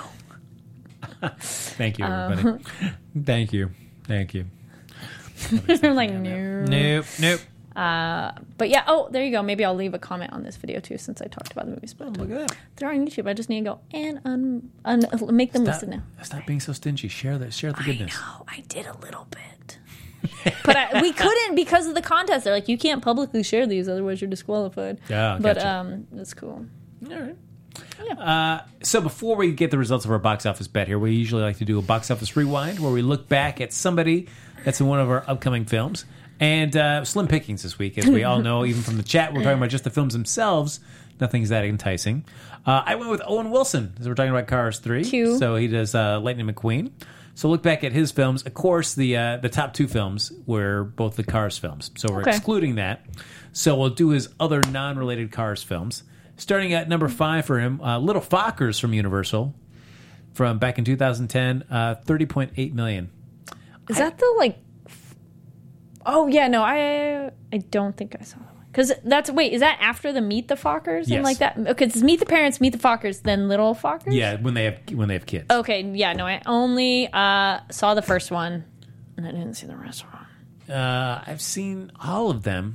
Thank you, everybody. Um, Thank you. Thank you. I'm like, no. Nope. Nope. But yeah, oh, there you go. Maybe I'll leave a comment on this video too, since I talked about the movies. But Look at that. they're on YouTube. I just need to go and un, un, make them Stop, listed now. stop being so stingy. Share the share the goodness. I know, I did a little bit. But I, we couldn't because of the contest. They're like, you can't publicly share these, otherwise you're disqualified. Yeah, But gotcha. um, that's cool. All right. Uh, so before we get the results of our box office bet here, we usually like to do a box office rewind where we look back at somebody that's in one of our upcoming films. And uh, slim pickings this week, as we all know, even from the chat, we're talking about just the films themselves. Nothing's that enticing. Uh, I went with Owen Wilson, as we're talking about Cars three. Cute. So he does uh, Lightning McQueen. So look back at his films. Of course, the uh, the top two films were both the Cars films. So we're Okay. excluding that. So we'll do his other non-related Cars films. Starting at number five for him, uh, Little Fockers from Universal, from back in two thousand ten, uh, thirty point eight million Is that the like? f- Oh yeah, no, I I don't think I saw that one. Because that's wait, is that after the Meet the Fockers Yes. and like that? Okay, it's Meet the Parents, Meet the Fockers, then Little Fockers. Yeah, when they have when they have kids. Okay, yeah, no, I only uh, saw the first one, and I didn't see the rest of them. Uh, I've seen all of them,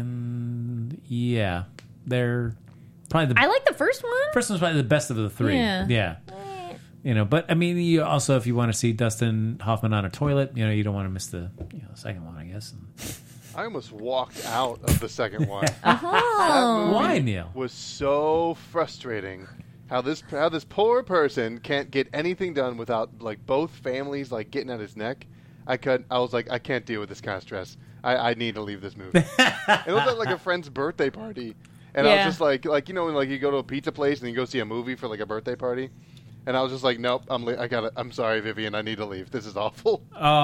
and yeah, they're probably the I like the first one. first one's probably the best of the three. Yeah. Yeah. You know, but I mean, you also if you want to see Dustin Hoffman on a toilet, you know, you don't want to miss the you know second one, I guess. I almost walked out of the second one. Oh, Why, Neil? Was so frustrating. How this how this poor person can't get anything done without like both families like getting at his neck. I could I was like I can't deal with this kind of stress. I, I need to leave this movie. It was at like a friend's birthday party, and I Yeah. was just like like you know when like you go to a pizza place and you go see a movie for like a birthday party, and I was just like nope I'm li- I got I'm sorry Vivian I need to leave. This is awful.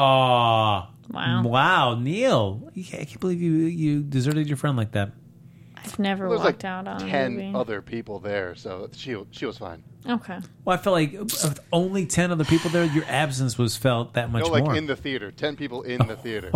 Oh, Wow. wow, Neil! I can't believe you you deserted your friend like that. I've never There's walked like out on a ten movie. other people there, so she she was fine. Okay. Well, I felt like with only ten other people there, your absence was felt that much No, like more. in the theater, ten people in the theater.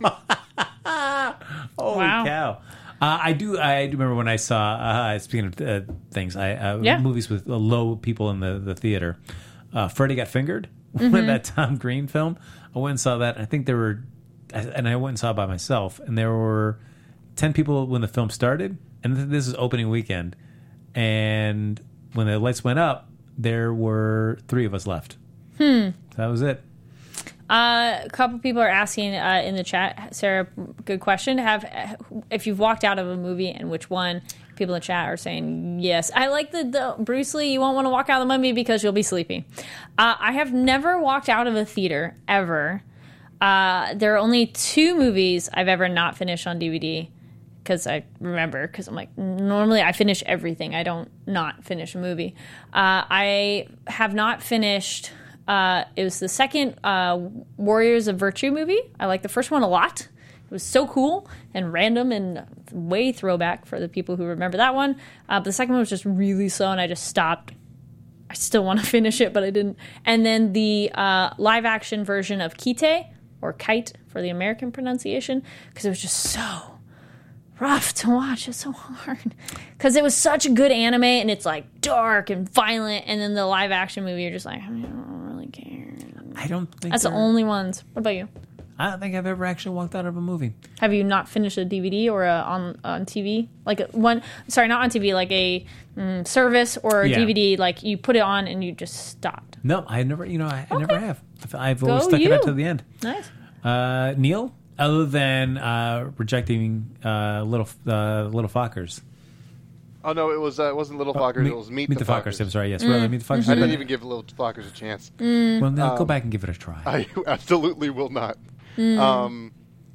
Holy Wow. cow! Uh, I do. I do remember when I saw. Uh, speaking of uh, things, I uh, Yeah. movies with uh, low people in the the theater. Uh, Freddy Got Fingered, Mm-hmm. that Tom Green film. I went and saw that. I think there were, and I went and saw it by myself, and there were ten people when the film started, and th- this is opening weekend, and when the lights went up, there were three of us left. Hmm. That was it. Uh, a couple people are asking uh, in the chat, Sarah, good question. Have if you've walked out of a movie and which one? People in the chat are saying yes. I like the, the Bruce Lee. You won't want to walk out of the movie because you'll be sleepy. Uh, I have never walked out of a theater ever. Uh, there are only two movies I've ever not finished on D V D because I remember because I'm like normally I finish everything. I don't not finish a movie. Uh, I have not finished. Uh, it was the second uh, Warriors of Virtue movie. I like the first one a lot. It was so cool and random and way throwback for the people who remember that one. Uh, but the second one was just really slow, and I just stopped. I still want to finish it, but I didn't. And then the uh, live-action version of Kite, or Kite for the American pronunciation because it was just so rough to watch. It's so hard because it was such a good anime and it's like dark and violent, and then the live action movie, you're just like, I don't really care. I don't think That's the they're- only ones. What about you? I don't think I've ever actually walked out of a movie. Have you not finished a D V D or a, on on T V? Like a, one, sorry, not on T V, like a mm, service or a Yeah. D V D. Like you put it on and you just stopped. No, I never. You know, I, I never Okay. have. I've, I've always Go stuck it out you. to the end. Nice. Uh, Neil, other than uh, rejecting uh, little uh, little Fockers. Oh no, it was uh, it wasn't Little Fockers. It was Meet, Meet the, the Fockers. Fockers. I'm sorry. Yes, Mm. rather Meet the Fockers. I didn't even give Little Fockers a chance. Well, now go Um, back and give it a try. I absolutely will not. Um,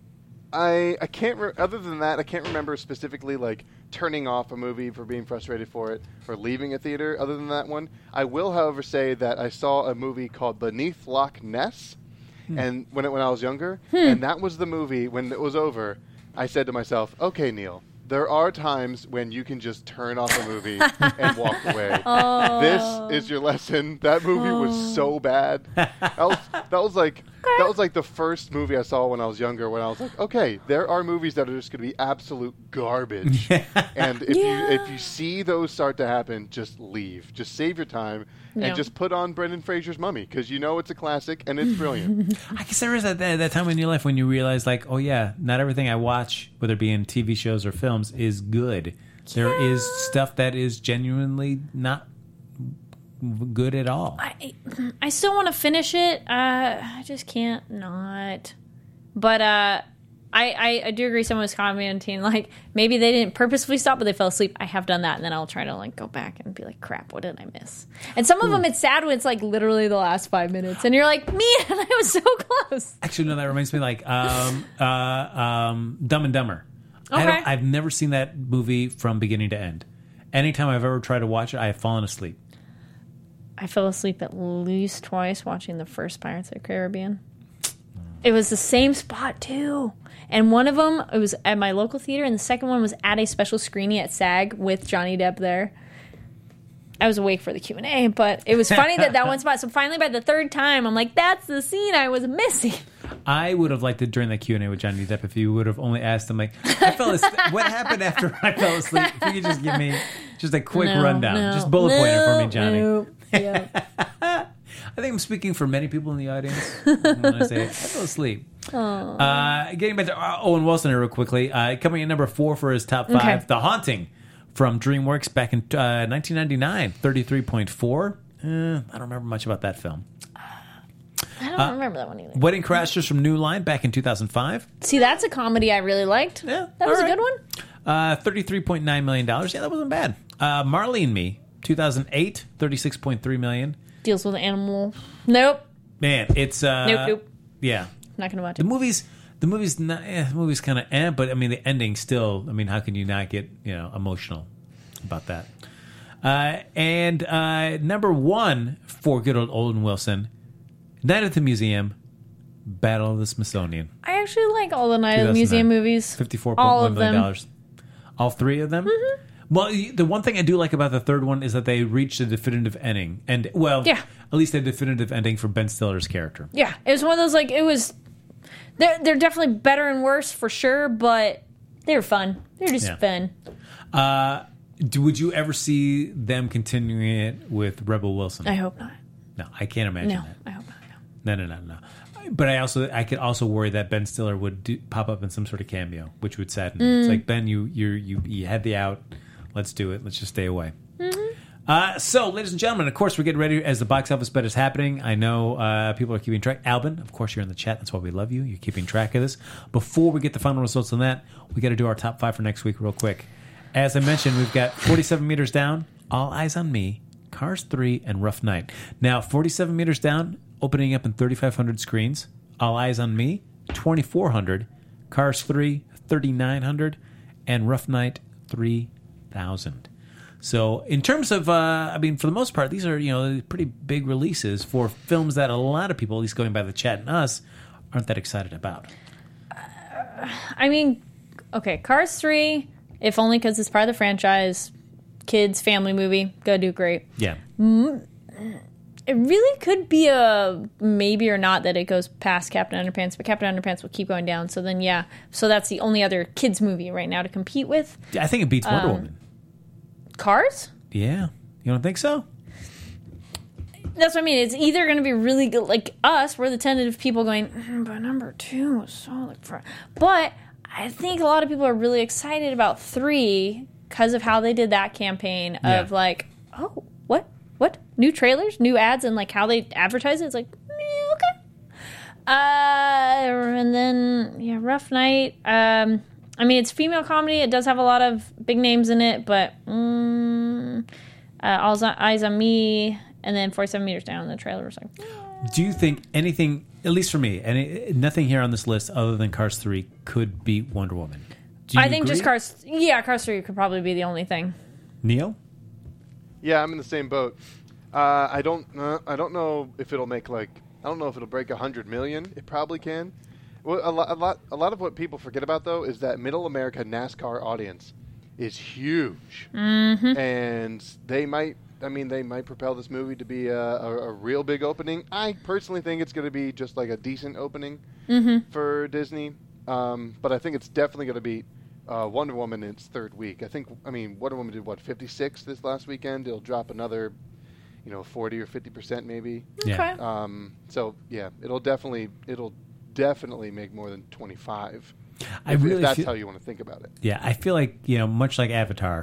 I I can't. Re- other than that, I can't remember specifically like turning off a movie for being frustrated for it or leaving a theater. Other than that one, I will, however, say that I saw a movie called Beneath Loch Ness, and when it, when I was younger, and that was the movie. When it was over, I said to myself, "Okay, Neil." There are times when you can just turn off a movie and walk away. This is your lesson. That movie was so bad. That was, that was like that was like the first movie I saw when I was younger. When I was like, okay, there are movies that are just going to be absolute garbage. And if Yeah. you if you see those start to happen, just leave. Just save your time Yeah. and just put on Brendan Fraser's Mummy because you know it's a classic and it's brilliant. I guess there is that, that that time in your life when you realize, like, oh yeah, not everything I watch, whether it be in T V shows or films, is good. There is stuff that is genuinely not good at all. I I still want to finish it. Uh, I just can't not. But uh, I, I I do agree. Someone was commenting like maybe they didn't purposefully stop, but they fell asleep. I have done that, and then I'll try to like go back and be like, crap, what did I miss? And some of them, it's sad when it's like literally the last five minutes, and you're like, man, I was so close. Actually, no, that reminds me, like um, uh, um, Dumb and Dumber. I Okay. don't, I've never seen that movie from beginning to end. Anytime I've ever tried to watch it, I have fallen asleep. I fell asleep at least twice watching the first Pirates of the Caribbean. It was the same spot too. And one of them, it was at my local theater, and the second one was at a special screening at SAG with Johnny Depp there. I was awake for the Q and A, but it was funny that that one spot. So finally, by the third time, I'm like, that's the scene I was missing. I would have liked it during that Q and A with Johnny Depp if you would have only asked him, like, I fell asleep. What happened after I fell asleep? If you could just give me just a quick No, rundown. no, just bullet point it for me, no, Johnny. no. Yeah. I think I'm speaking for many people in the audience when I say I fell asleep. Uh, getting back to uh, Owen Wilson here real quickly. Uh, coming in number four for his top five, Okay. The Haunting from DreamWorks back in uh, nineteen ninety-nine, thirty-three point four. Uh, I don't remember much about that film. I don't remember that one either. Wedding Crashers from New Line back in two thousand five. See, that's a comedy I really liked. Yeah, that was all a right. good one. Uh, thirty-three point nine million dollars. Yeah, that wasn't bad. Uh, Marley and Me, two thousand eight, thirty-six point three million dollars. Deals with animal. Nope. Man, it's... Uh, Nope, nope. Yeah. Not gonna watch The it. movie's... The movie's not... Eh, the movie's kind of eh, but, I mean, the ending still... I mean, how can you not get, you know, emotional about that? Uh, and uh, number one for good old Owen Wilson, Night at the Museum, Battle of the Smithsonian. I actually like all the Night of the two thousand nine. Museum movies. fifty-four point All one of million them. dollars. All three of them? Mm-hmm. Well, y- the one thing I do like about the third one is that they reached a definitive ending. And, well, Yeah. at least a definitive ending for Ben Stiller's character. Yeah, it was one of those like it was. They're they're definitely better and worse for sure, but they were fun. They're just Yeah. fun. Uh, do, would you ever see them continuing it with Rebel Wilson? I hope not. No, I can't imagine No, that. I hope not. No. No, no, no, no. But I also, I could also worry that Ben Stiller would do, pop up in some sort of cameo, which would sadden me. Mm. It's like, Ben, you, you, you, you had the out. Let's do it. Let's just stay away. Mm-hmm. Uh, so, ladies and gentlemen, of course, we're getting ready as the box office bet is happening. I know uh, people are keeping track. Albin, of course, you're in the chat. That's why we love you. You're keeping track of this. Before we get the final results on that, we got to do our top five for next week real quick. As I mentioned, we've got forty-seven meters down, All Eyes on Me, Cars three, and Rough Night. Now, forty-seven meters down, opening up in thirty-five hundred screens. All Eyes on Me, twenty-four hundred. Cars three, thirty-nine hundred. And Rough Night, three thousand. So, in terms of, uh, I mean, for the most part, these are, you know, pretty big releases for films that a lot of people, at least going by the chat and us, aren't that excited about. I mean, okay, Cars three, if only because it's part of the franchise, kids, family movie, gonna do great. Yeah. it really could be a maybe or not that it goes past Captain Underpants, but Captain Underpants will keep going down. So then, yeah. So that's the only other kids movie right now to compete with. I think it beats Wonder Um, Woman. Cars? Yeah. You don't think so? That's what I mean. It's either going to be really good, like us, we're the tentative people going, mm, but number two was so like fr-. But I think a lot of people are really excited about three because of how they did that campaign of Yeah. like, oh, what? What? New trailers, new ads, and like how they advertise it. It's like, eh, okay. Uh, and then, yeah, Rough Night. Um, I mean, it's female comedy. It does have a lot of big names in it, but mm, uh, All Eyes on Me, and then forty-seven Meters Down. The trailer was like, Do you think anything, at least for me, any nothing here on this list other than Cars three could beat Wonder Woman? Do you I think agree? just Cars. Yeah, Cars three could probably be the only thing. Neil? Yeah, I'm in the same boat. Uh, I don't. Uh, I don't know if it'll make like. I don't know if it'll break a hundred million. It probably can. Well, a, lo- a lot. A lot of what people forget about though is that Middle America NASCAR audience is huge, Mm-hmm. and they might. I mean, they might propel this movie to be a, a, a real big opening. I personally think it's going to be just like a decent opening Mm-hmm. for Disney, um, but I think it's definitely going to beat uh, Wonder Woman in its third week. I think. I mean, Wonder Woman did what fifty-six this last weekend. It'll drop another, you know, forty or fifty percent maybe. Yeah. Okay. Um, so yeah, it'll definitely it'll definitely make more than twenty-five. I if, really if that's feel- how you want to think about it. Yeah, I feel like, you know, much like Avatar,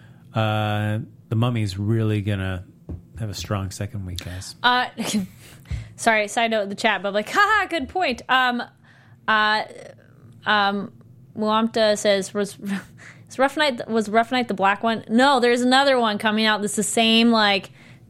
uh, The Mummy's really going to have a strong second week, guys. Uh, sorry, side note in the chat, but like, haha, good point. Um, uh, um, Muamta says, was, was Rough Night, was Rough Night the black one? No, there's another one coming out that's the same, like,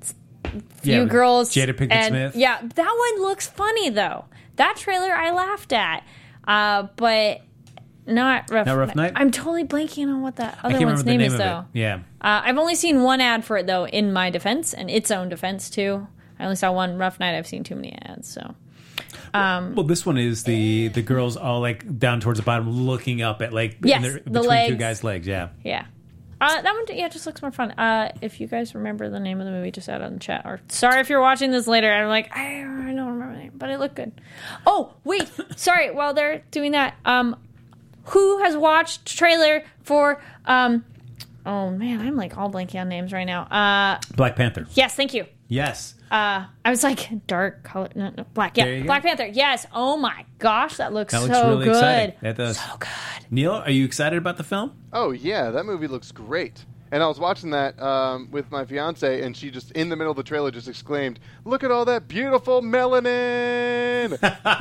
few Yeah, girls. Jada Pinkett and- Smith. Yeah, that one looks funny, though. That trailer I laughed at. Uh, but not Rough, Not Rough Night? I'm totally blanking on what that I other can't one's remember the name, name is, of though. it. Yeah. Uh, I've only seen one ad for it, though, in my defense, and its own defense, too. I only saw one Rough Night. I've seen too many ads, so. Um, Well, this one is the the girls all like down towards the bottom, looking up at like in Yes, their- the between two legs. guys' legs. Yeah. yeah. Uh, that one, yeah, just looks more fun. Uh, if you guys remember the name of the movie, just add it in the chat. Or sorry if you're watching this later. I'm like, I, I don't remember the name, but it looked good. Oh, wait. Sorry. While they're doing that, um, who has watched trailer for, um, oh, man, I'm like all blanking on names right now. Uh, Black Panther. yes, thank you. Yes. Uh, I was like dark color, no, no, black. Yeah, There you Black go. Panther. Yes. Oh my gosh, that looks That so looks really good. exciting. That does. So good. Neil, are you excited about the film? Oh yeah, that movie looks great. And I was watching that um, with my fiance, and she just in the middle of the trailer just exclaimed, "Look at all that beautiful melanin!"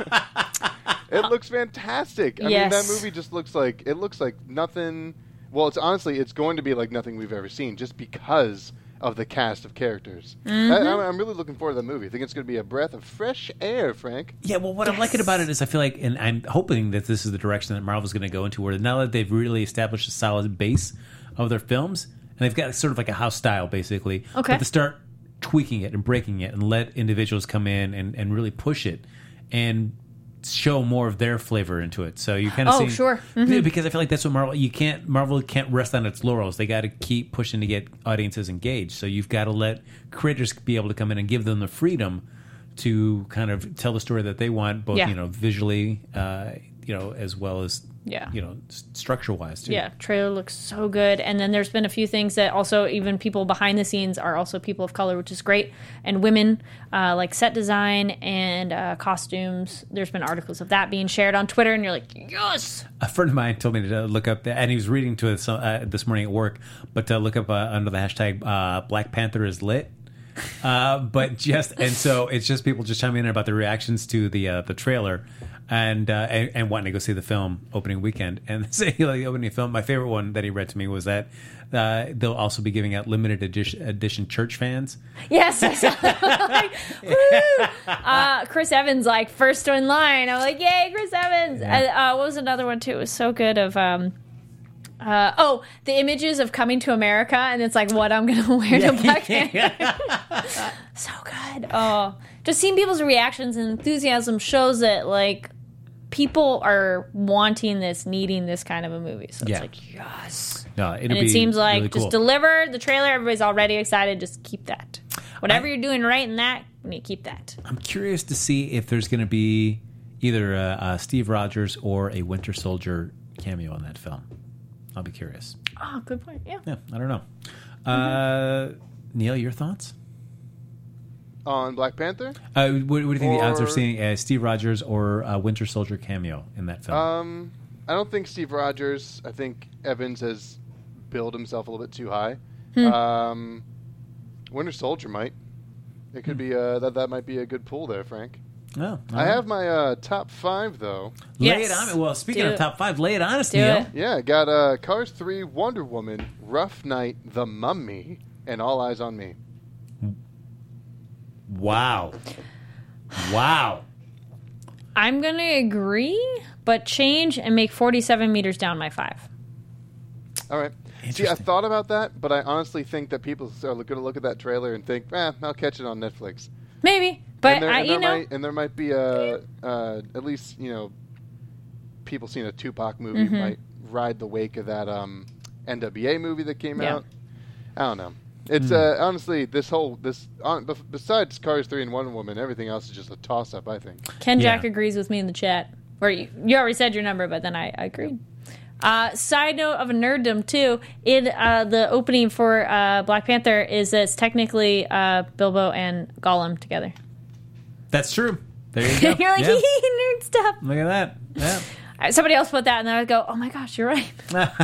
It looks fantastic. I mean, that Yes. movie just looks like it looks like nothing. Well, it's honestly, it's going to be like nothing we've ever seen, just because of the cast of characters. Mm-hmm. I, I'm, I'm really looking forward to that movie. I think it's going to be a breath of fresh air, Frank. Yeah, well, what I'm liking about it is I feel like, and I'm hoping that this is the direction that Marvel's going to go into, where now that they've really established a solid base of their films, and they've got sort of like a house style, basically, Okay. but to start tweaking it and breaking it and let individuals come in and, and really push it and show more of their flavor into it. So you kind of Oh, see, sure. Yeah, because I feel like that's what Marvel, you can't, Marvel can't rest on its laurels. They got to keep pushing to get audiences engaged. So you've got to let creators be able to come in and give them the freedom to kind of tell the story that they want, both, Yeah. you know, visually, uh, you know, as well as, Yeah. you know, structure wise too. Yeah, trailer looks so good. And then there's been a few things that also even people behind the scenes are also people of color, which is great. And women, uh, like set design and uh, costumes. There's been articles of that being shared on Twitter, and you're like, yes. A friend of mine told me to look up, and he was reading to us uh, this morning at work, but to look up uh, under the hashtag uh, Black Panther is lit. Uh, but just and so it's just people just chiming in about their reactions to the uh, the trailer and, uh, and and wanting to go see the film opening weekend and say like the opening film. My favorite one that he read to me was that uh, they'll also be giving out limited edition, edition church fans. Yes. I saw that. Like, woo! Uh, Chris Evans, like, first in line. I'm like, yay, Chris Evans. Yeah. And, uh, what was another one, too? It was so good of... Um, Uh, oh, the images of Coming to America, and it's like what I'm gonna wear to Black Panther. So good. Oh, just seeing people's reactions and enthusiasm shows that like people are wanting this, needing this kind of a movie. So Yeah. it's like yes. No, it'll And be it seems like really just cool. deliver the trailer. Everybody's already excited. Just keep that. Whatever I- you're doing right in that We need to keep that. I'm curious to see if there's going to be either a, a Steve Rogers or a Winter Soldier cameo in that film. I'll be curious. Oh, good point. Yeah. Yeah, I don't know. Uh, Neil, your thoughts? On Black Panther? Uh, what, what do you think the odds Or- of seeing a Steve Rogers or a Winter Soldier cameo in that film? Um, I don't think Steve Rogers. I think Evans has billed himself a little bit too high. Um, Winter Soldier might. It could be uh, that. That might be a good pull there, Frank. oh, all I right. have my uh, top five though. Lay Yes. it on me. Well, speaking Do of it. top five, lay it on us, Do Neil. it. Yeah, got uh, Cars three, Wonder Woman, Rough Night, The Mummy, and All Eyes on Me. Wow. Wow. I'm going to agree, but change and make forty-seven meters down my five. All right. See, I Interesting. thought about that, but I honestly think that people are going to look at that trailer and think, eh, I'll catch it on Netflix. Maybe, but and there, I, and you there know, might, and there might be a, uh, at least you know, people seeing a Tupac movie Mm-hmm. might ride the wake of that um, N W A movie that came Yeah. out. I don't know. It's Hmm. uh, honestly this whole this on, bef- besides Cars three and Wonder Woman, everything else is just a toss up. I think. Ken Jack Yeah. agrees with me in the chat. Or you, you already said your number, but then I, I agreed. Uh, side note of a nerddom too. In uh, the opening for uh, Black Panther is that it's technically uh, Bilbo and Gollum together. That's true. There you go. You're like, Yeah. nerd stuff. Look at that. Yeah. Uh, Somebody else put that, and then I would go, "Oh my gosh, you're right."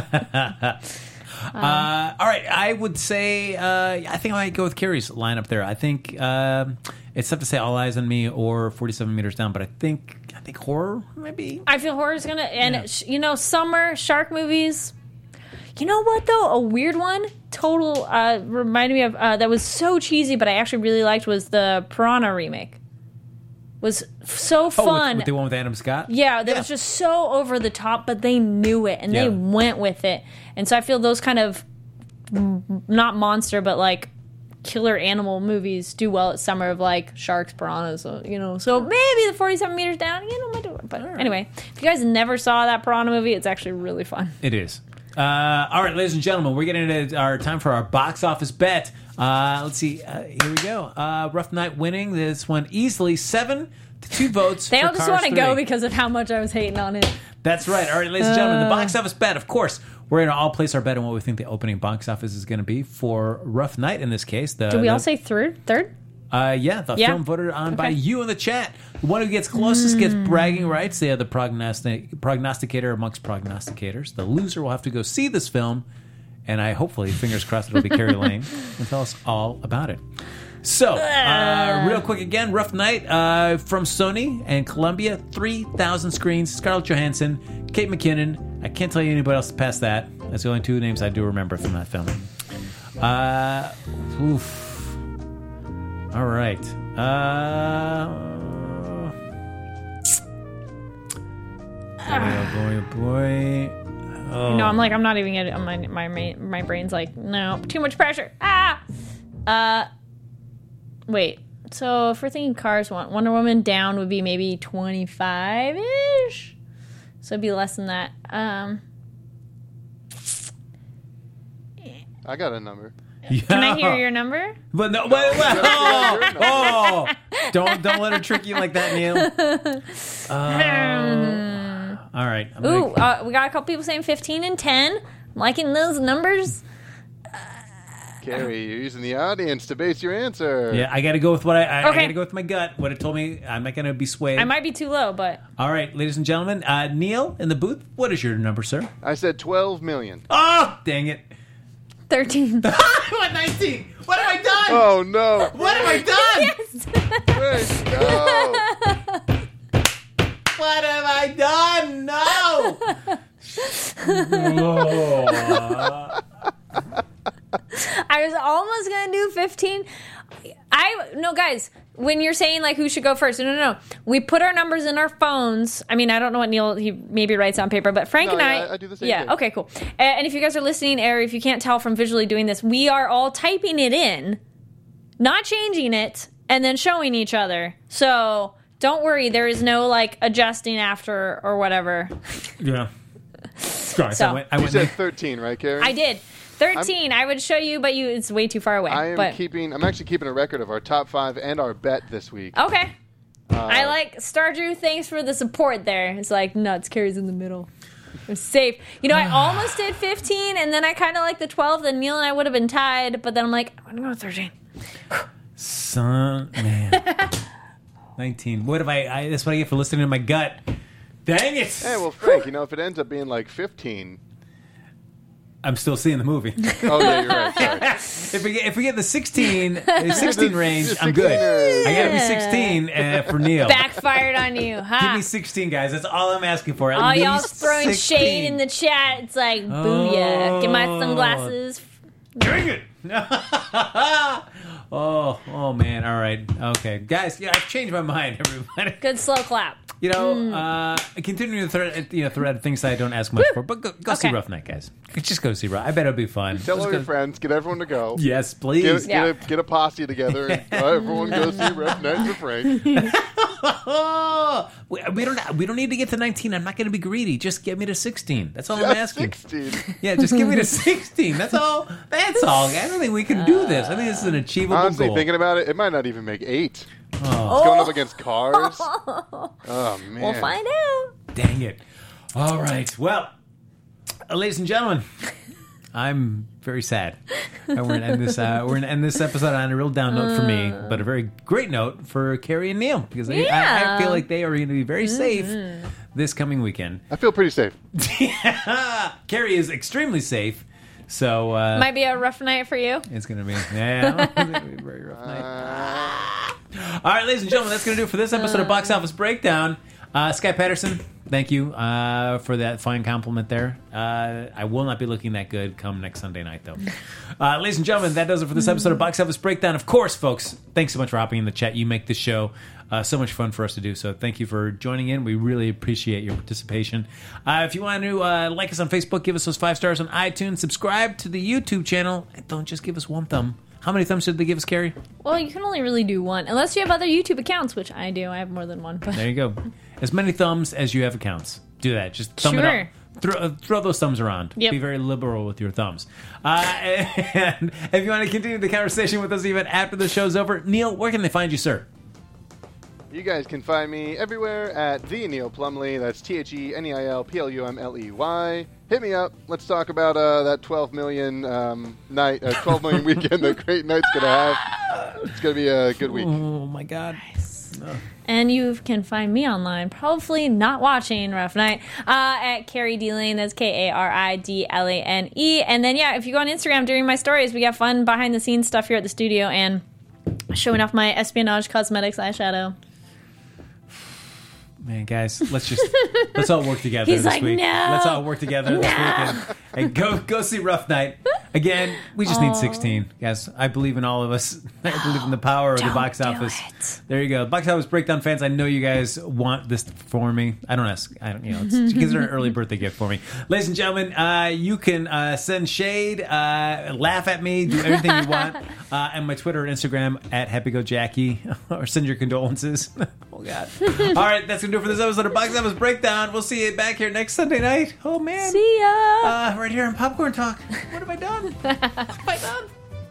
Uh, all right, I would say uh, I think I might go with Carrie's lineup there. I think um, it's tough to say All Eyes on Me or forty-seven Meters Down, but I think I think horror maybe. I feel horror's gonna, and Yeah. sh you know, summer shark movies. You know what though? A weird one, total uh, reminded me of uh, that was so cheesy, but I actually really liked was the Piranha remake. Was so Oh, with- fun. with the one with Adam Scott. Yeah, that Yeah. was just so over the top, but they knew it and Yeah. they went with it. And so I feel those kind of mm, not monster, but like killer animal movies do well at summer of like sharks, piranhas, uh, you know. So maybe the forty-seven meters down, you know, might do it. But anyway, if you guys never saw that piranha movie, it's actually really fun. It is. Uh, all right, ladies and gentlemen, we're getting into our time for our box office bet. Uh, let's see. Uh, here we go. Uh, Rough Night winning this one easily, seven to two votes. They for all just Cars want to go three. because of how much I was hating on it. That's right. All right, ladies and gentlemen, Uh. the box office bet. Of course, we're going to all place our bet on what we think the opening box office is going to be for Rough Night. In this case, the Did we the- all say third? Third? Uh, yeah, the Yeah. film voted on by Okay. you in the chat. The one who gets closest gets bragging rights. They are the prognostic- prognosticator amongst prognosticators. The loser will have to go see this film, and I hopefully, fingers crossed, it'll be Carrie Lane, and tell us all about it. So, uh, real quick again, Rough Night uh, from Sony and Columbia, three thousand screens. Scarlett Johansson, Kate McKinnon. I can't tell you anybody else past that. That's the only two names I do remember from that film. Uh, oof. All right. Uh, oh boy, oh boy. Oh. No, I'm like, I'm not even gonna. My my my my brain's like, no, too much pressure. Ah. Uh. Wait. So if we're thinking Cars, one Wonder Woman down would be maybe twenty-five ish. So it'd be less than that. Um. I got a number. Can I hear your number? But no, wait, wait, No, oh, your number. oh, don't don't let her trick you like that, Neil. Uh, all right. I'm gonna- Ooh, uh, we got a couple people saying fifteen and ten. I'm liking those numbers. Carrie, you're using the audience to base your answer. yeah, I got to go with what I, I, I Okay. got to go with my gut. What it told me, I'm not going to be swayed. I might be too low, but All right, ladies and gentlemen, uh, Neil in the booth. What is your number, sir? I said twelve million. Oh, dang it! thirteen. What nineteen? What have I done? Oh no! What have I done? Wait, no! What have I done? No. Oh. I was almost gonna do fifteen. I no guys. When you're saying like who should go first, no, no, no. We put our numbers in our phones. I mean, I don't know what Neil he maybe writes on paper, but Frank No, and yeah, I, I do the same yeah, thing. okay, cool. A- And if you guys are listening, or if you can't tell from visually doing this, we are all typing it in, not changing it, and then showing each other. So don't worry, there is no like adjusting after or whatever. Yeah. Sorry, So- I went. I You went said thirteen, right, Carrie? I did. thirteen. I'm, I would show you, but you it's way too far away. I am but. keeping. I'm actually keeping a record of our top five and our bet this week. Okay. Uh, I like Star Drew. Thanks for the support there. It's like nuts. Carrie's in the middle. It was safe. You know, I almost did fifteen, and then I kind of like the twelve. Then Neil and I would have been tied, but then I'm like, I'm gonna go with thirteen. Son, man. nineteen. What if I, I? That's what I get for listening to my gut. Dang it. Hey, well, Frank, you know, if it ends up being like fifteen. I'm still seeing the movie. Oh, yeah, you're right. Sorry. if we get if we get the sixteen, the sixteen range, I'm good. I gotta be sixteen uh, for Neil. Backfired on you, huh? Give me sixteen, guys. That's all I'm asking for. At All least y'all throwing sixteen. shade in the chat. It's like, booyah. Get my sunglasses. Dang it. oh, oh man. All right. Okay, guys. Yeah, I've changed my mind. Everybody. Good slow clap. You know, mm. uh, continuing the thread, you know, thread of things that I don't ask much for, but go, go okay. see Rough Night, guys. Just go see Rough. I bet it'll be fun. Tell Let's all go. your friends, get everyone to go. Yes, please. Get, yeah. get, a, get a posse together, and uh, everyone go see Rough Night with Frank. we, we don't. We don't need to get to nineteen. I'm not going to be greedy. Just get me to sixteen. That's all Just I'm asking. sixteen. Yeah, just give me to sixteen. That's all. That's all. I don't think we can do this. I think this is an achievable Honestly, goal. thinking about it, it might not even make eight. Oh. It's going up against Cars. Oh man. We'll find out. Dang it. All right. Well, uh, ladies and gentlemen, I'm very sad. And we're gonna end this. Uh, we're gonna end this episode on a real down note for me, but a very great note for Carrie and Neil because they, Yeah. I, I feel like they are going to be very safe this coming weekend. I feel pretty safe. Carrie is extremely safe, so uh, Might be a rough night for you. it's going to be yeah, it's gonna be a very rough night. All right, ladies and gentlemen, that's going to do it for this episode of Box Office Breakdown. Uh, Sky Patterson, thank you uh, for that fine compliment there. Uh, I will not be looking that good come next Sunday night, though. Uh, ladies and gentlemen, that does it for this episode of Box Office Breakdown. Of course, folks, thanks so much for hopping in the chat. You make this show uh, so much fun for us to do, so thank you for joining in. We really appreciate your participation. Uh, if you want to uh, like us on Facebook, give us those five stars on iTunes, subscribe to the YouTube channel, and don't just give us one thumb. How many thumbs did they give us, Carrie? Well, you can only really do one. Unless you have other YouTube accounts, which I do. I have more than one. But There you go. As many thumbs as you have accounts. Do that. Just thumb Sure. it up. Throw, uh, throw those thumbs around. Yep. Be very liberal with your thumbs. Uh, and if you want to continue the conversation with us even after the show's over, Neil, where can they find you, sir? You guys can find me everywhere at the Neil Plumley. That's T H E N E I L P L U M L E Y. Hit me up. Let's talk about uh, that twelve million um, night, uh, twelve million weekend that Great Night's gonna have. It's gonna be a good week. Oh my God. Oh. And you can find me online, probably not watching Rough Night, uh, at Carrie D Lane. That's K A R I D L A N E. And then, yeah, if you go on Instagram during my stories, we got fun behind-the-scenes stuff here at the studio and showing off my espionage cosmetics eyeshadow. Man, guys, let's just let's all work together He's this like, week. no. Let's all work together this weekend and go go see Rough Night. Again, we just need sixteen, guys. I believe in all of us. I believe in the power of the Don't box do office. it. There you go, box office breakdown fans. I know you guys want this for me. I don't ask. I don't. You know, it's, consider an early birthday gift for me, ladies and gentlemen. Uh, you can uh, send shade, uh, laugh at me, do everything you want, uh, and my Twitter and Instagram at HappyGoJackie, or send your condolences. Oh God! All right, that's gonna do it for this episode of Box Office Breakdown. We'll see you back here next Sunday night. Oh man! See ya! Uh, right here on Popcorn Talk. What have I done? What have I done?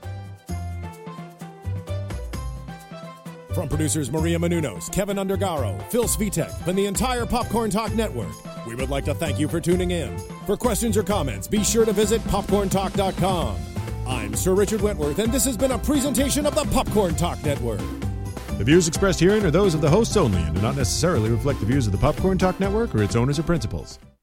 From producers Maria Menounos, Kevin Undergaro, Phil Svitek, and the entire Popcorn Talk Network, we would like to thank you for tuning in. For questions or comments, be sure to visit popcorn talk dot com. I'm Sir Richard Wentworth, and this has been a presentation of the Popcorn Talk Network. The views expressed herein are those of the hosts only and do not necessarily reflect the views of the Popcorn Talk Network or its owners or principals.